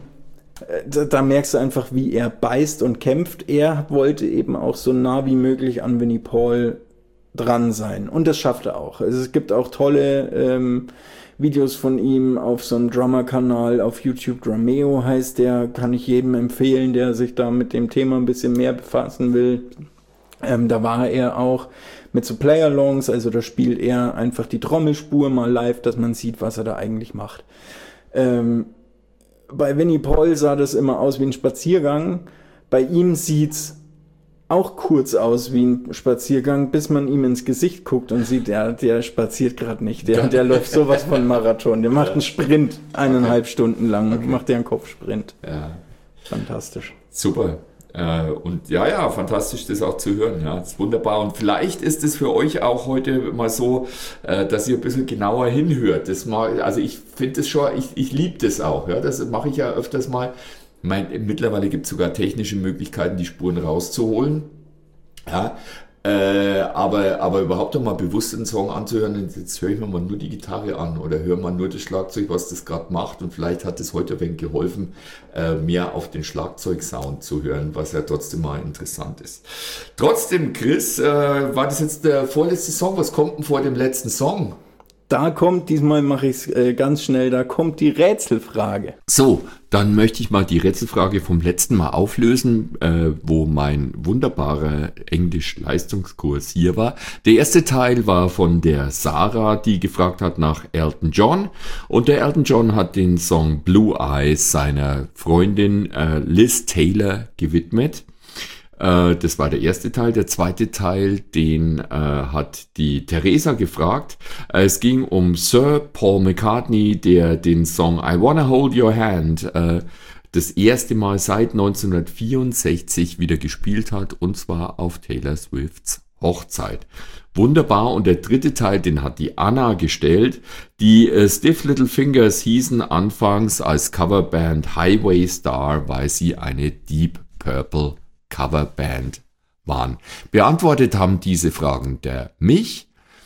da, da merkst du einfach, wie er beißt und kämpft. Er wollte eben auch so nah wie möglich an Vinnie Paul dran sein. Und das schafft er auch. Also es gibt auch tolle ähm, Videos von ihm auf so einem Drummer-Kanal auf YouTube. Drumeo heißt der. Kann ich jedem empfehlen, der sich da mit dem Thema ein bisschen mehr befassen will. Ähm, da war er auch mit so Play-Alongs. Also da spielt er einfach die Trommelspur mal live, dass man sieht, was er da eigentlich macht. Ähm, bei Vinnie Paul sah das immer aus wie ein Spaziergang. Bei ihm sieht's auch kurz aus wie ein Spaziergang, bis man ihm ins Gesicht guckt und sieht, der, der spaziert gerade nicht. Der, der läuft sowas von Marathon. Der macht einen Sprint, eineinhalb okay. Stunden lang. Okay. Macht der einen Kopfsprint. Ja. Fantastisch. Super. Äh, und ja, ja, fantastisch, das auch zu hören. Ja, das ist wunderbar. Und vielleicht ist es für euch auch heute mal so, äh, dass ihr ein bisschen genauer hinhört. Das mal, also ich finde das schon, ich, ich liebe das auch. Ja, das mache ich ja öfters mal. Ich meine, mittlerweile gibt es sogar technische Möglichkeiten, die Spuren rauszuholen. Ja, äh, aber, aber überhaupt noch mal bewusst einen Song anzuhören, jetzt höre ich mir mal nur die Gitarre an oder höre mal nur das Schlagzeug, was das gerade macht. Und vielleicht hat es heute ein wenig geholfen, äh, mehr auf den Schlagzeugsound zu hören, was ja trotzdem mal interessant ist. Trotzdem, Chris, äh, war das jetzt der vorletzte Song? Was kommt denn vor dem letzten Song? Da kommt, diesmal mache ich es äh, ganz schnell, da kommt die Rätselfrage. So, dann möchte ich mal die Rätselfrage vom letzten Mal auflösen, äh, wo mein wunderbarer Englisch-Leistungskurs hier war. Der erste Teil war von der Sarah, die gefragt hat nach Elton John. Und der Elton John hat den Song Blue Eyes seiner Freundin äh, Liz Taylor gewidmet. Das war der erste Teil. Der zweite Teil, den äh, hat die Theresa gefragt. Es ging um Sir Paul McCartney, der den Song I Wanna Hold Your Hand äh, das erste Mal seit neunzehnhundertvierundsechzig wieder gespielt hat, und zwar auf Taylor Swifts Hochzeit. Wunderbar. Und der dritte Teil, den hat die Anna gestellt. Die äh, Stiff Little Fingers hießen anfangs als Coverband Highway Star, weil sie eine Deep Purple Coverband waren. Beantwortet haben diese Fragen der mich,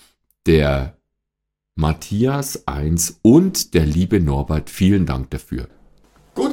der Matthias eins und der liebe Norbert. Vielen Dank dafür. Gut,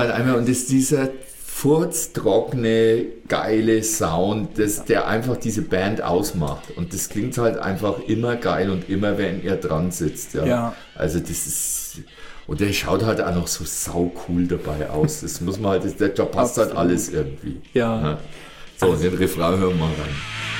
halt einmal, und das ist dieser furztrockene, geile Sound, das, der einfach diese Band ausmacht. Und das klingt halt einfach immer geil und immer, wenn er dran sitzt. Ja. Ja. Also das ist, und der schaut halt auch noch so sau cool dabei aus. Das muss man halt, das, da passt halt alles irgendwie. Ja. So, den Refrain hören wir mal rein.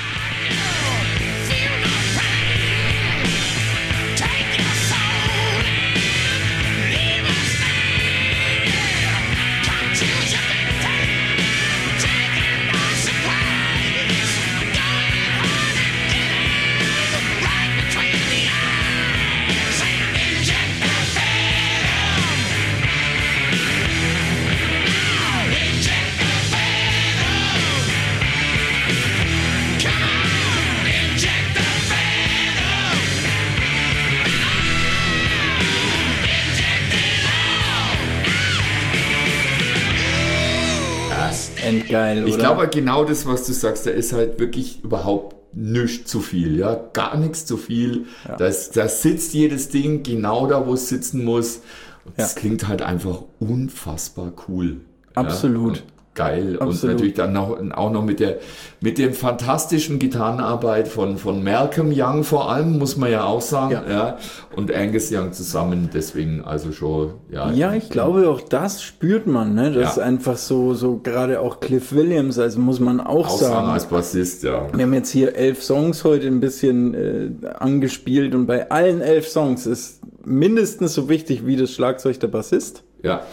Endgeil, Ich oder? glaube genau das, was du sagst, da ist halt wirklich überhaupt nichts zu viel, ja, gar nichts zu viel. Ja. Das, da sitzt jedes Ding genau da, wo es sitzen muss. Und das Ja. klingt halt einfach unfassbar cool. Absolut. Ja, und geil. Und Absolut. natürlich dann noch, auch noch mit der, mit der fantastischen Gitarrenarbeit von, von Malcolm Young vor allem, muss man ja auch sagen, ja. Ja. Und Angus Young zusammen, deswegen also schon, ja. Ja, ich glaube, auch das spürt man, ne? Das Ja. ist einfach so, so gerade auch Cliff Williams, also muss man auch, Auch sagen. sagen als Bassist, ja. Wir haben jetzt hier elf Songs heute ein bisschen äh, angespielt und bei allen elf Songs ist mindestens so wichtig wie das Schlagzeug der Bassist. Ja.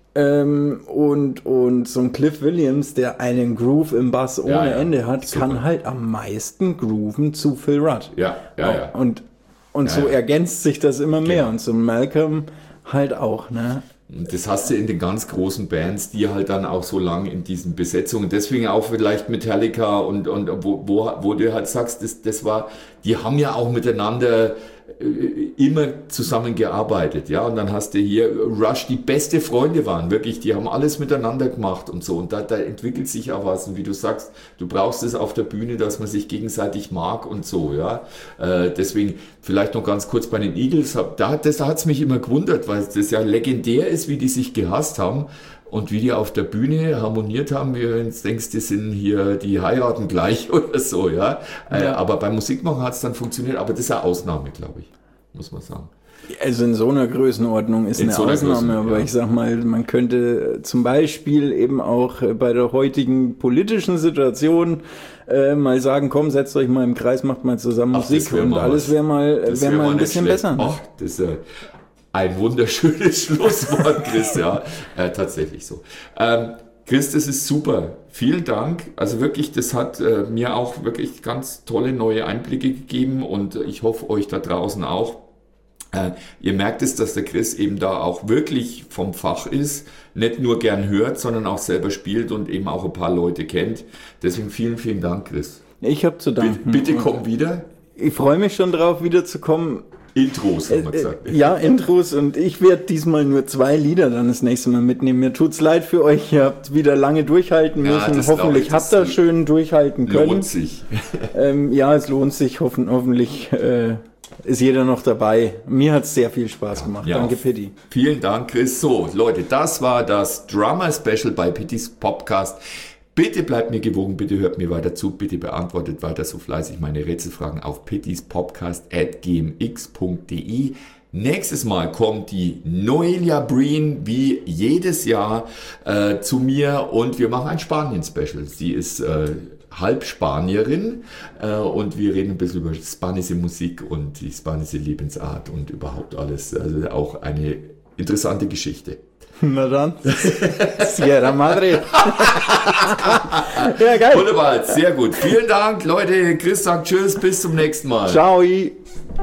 Ähm, und, und so ein Cliff Williams, der einen Groove im Bass ohne Ja, ja. Ende hat, Super. kann halt am meisten grooven zu Phil Rudd. Ja, ja, ja. Und, und Ja, so ja. ergänzt sich das immer mehr. Genau. Und so ein Malcolm halt auch, ne? Und das hast du in den ganz großen Bands, die halt dann auch so lang in diesen Besetzungen, deswegen auch vielleicht Metallica und, und wo, wo, wo du halt sagst, das, das war, die haben ja auch miteinander äh, immer zusammengearbeitet, ja, und dann hast du hier Rush, die beste Freunde waren, wirklich, die haben alles miteinander gemacht und so, und da, da entwickelt sich auch was, und wie du sagst, du brauchst es auf der Bühne, dass man sich gegenseitig mag und so, ja, äh, deswegen vielleicht noch ganz kurz bei den Eagles, hab, da, das, da hat's mich immer gewundert, weil das ja legendär ist, wie die sich gehasst haben und wie die auf der Bühne harmoniert haben, wie wenn du denkst, die sind hier, die heiraten gleich oder so, ja. Äh, Ja. aber beim Musikmachen hat's dann funktioniert, aber das ist eine Ausnahme, glaube ich, muss man sagen. Also in so einer Größenordnung ist In eine so einer Ausnahme, Größen, aber ja. ich sag mal, man könnte zum Beispiel eben auch bei der heutigen politischen Situation äh, mal sagen, komm, setzt euch mal im Kreis, macht mal zusammen Ach, Musik das wär und mal alles was. wäre mal, Das wär wär mal ein nicht bisschen schlecht. besser. Ne? Ach, das ist äh, ein wunderschönes Schlusswort, Chris, ja, äh, tatsächlich so. Ähm, Chris, das ist super. Vielen Dank. Also wirklich, das hat äh, mir auch wirklich ganz tolle neue Einblicke gegeben und ich hoffe euch da draußen auch. Äh, ihr merkt es, dass der Chris eben da auch wirklich vom Fach ist, nicht nur gern hört, sondern auch selber spielt und eben auch ein paar Leute kennt. Deswegen vielen, vielen Dank, Chris. Ich habe zu Bitte, danken. bitte komm wieder. Ich freue mich schon drauf, wiederzukommen. Intros, haben wir gesagt. Äh, ja, Intros, und ich werde diesmal nur zwei Lieder dann das nächste Mal mitnehmen. Mir tut's leid für euch, ihr habt wieder lange durchhalten Ja, müssen. das glaub Hoffentlich ich, das habt ihr schön durchhalten können. Lohnt sich. Ähm, ja, es lohnt sich. Hoffen, hoffentlich äh, ist jeder noch dabei. Mir hat's sehr viel Spaß gemacht. Ja. Danke, Pitti. Vielen Dank, Chris. So, Leute, das war das Drummer-Special bei Pittis Popcast. Bitte bleibt mir gewogen, bitte hört mir weiter zu, bitte beantwortet weiter so fleißig meine Rätselfragen auf pittispodcast at gmx punkt de. Nächstes Mal kommt die Noelia Breen wie jedes Jahr äh, zu mir und wir machen ein Spanien-Special. Sie ist äh, halb Spanierin äh, und wir reden ein bisschen über spanische Musik und die spanische Lebensart und überhaupt alles. Also auch eine interessante Geschichte. Na dann. Sierra Madre. Ja, geil. Wunderbar, sehr gut. Vielen Dank, Leute. Chris sagt Tschüss, bis zum nächsten Mal. Ciao.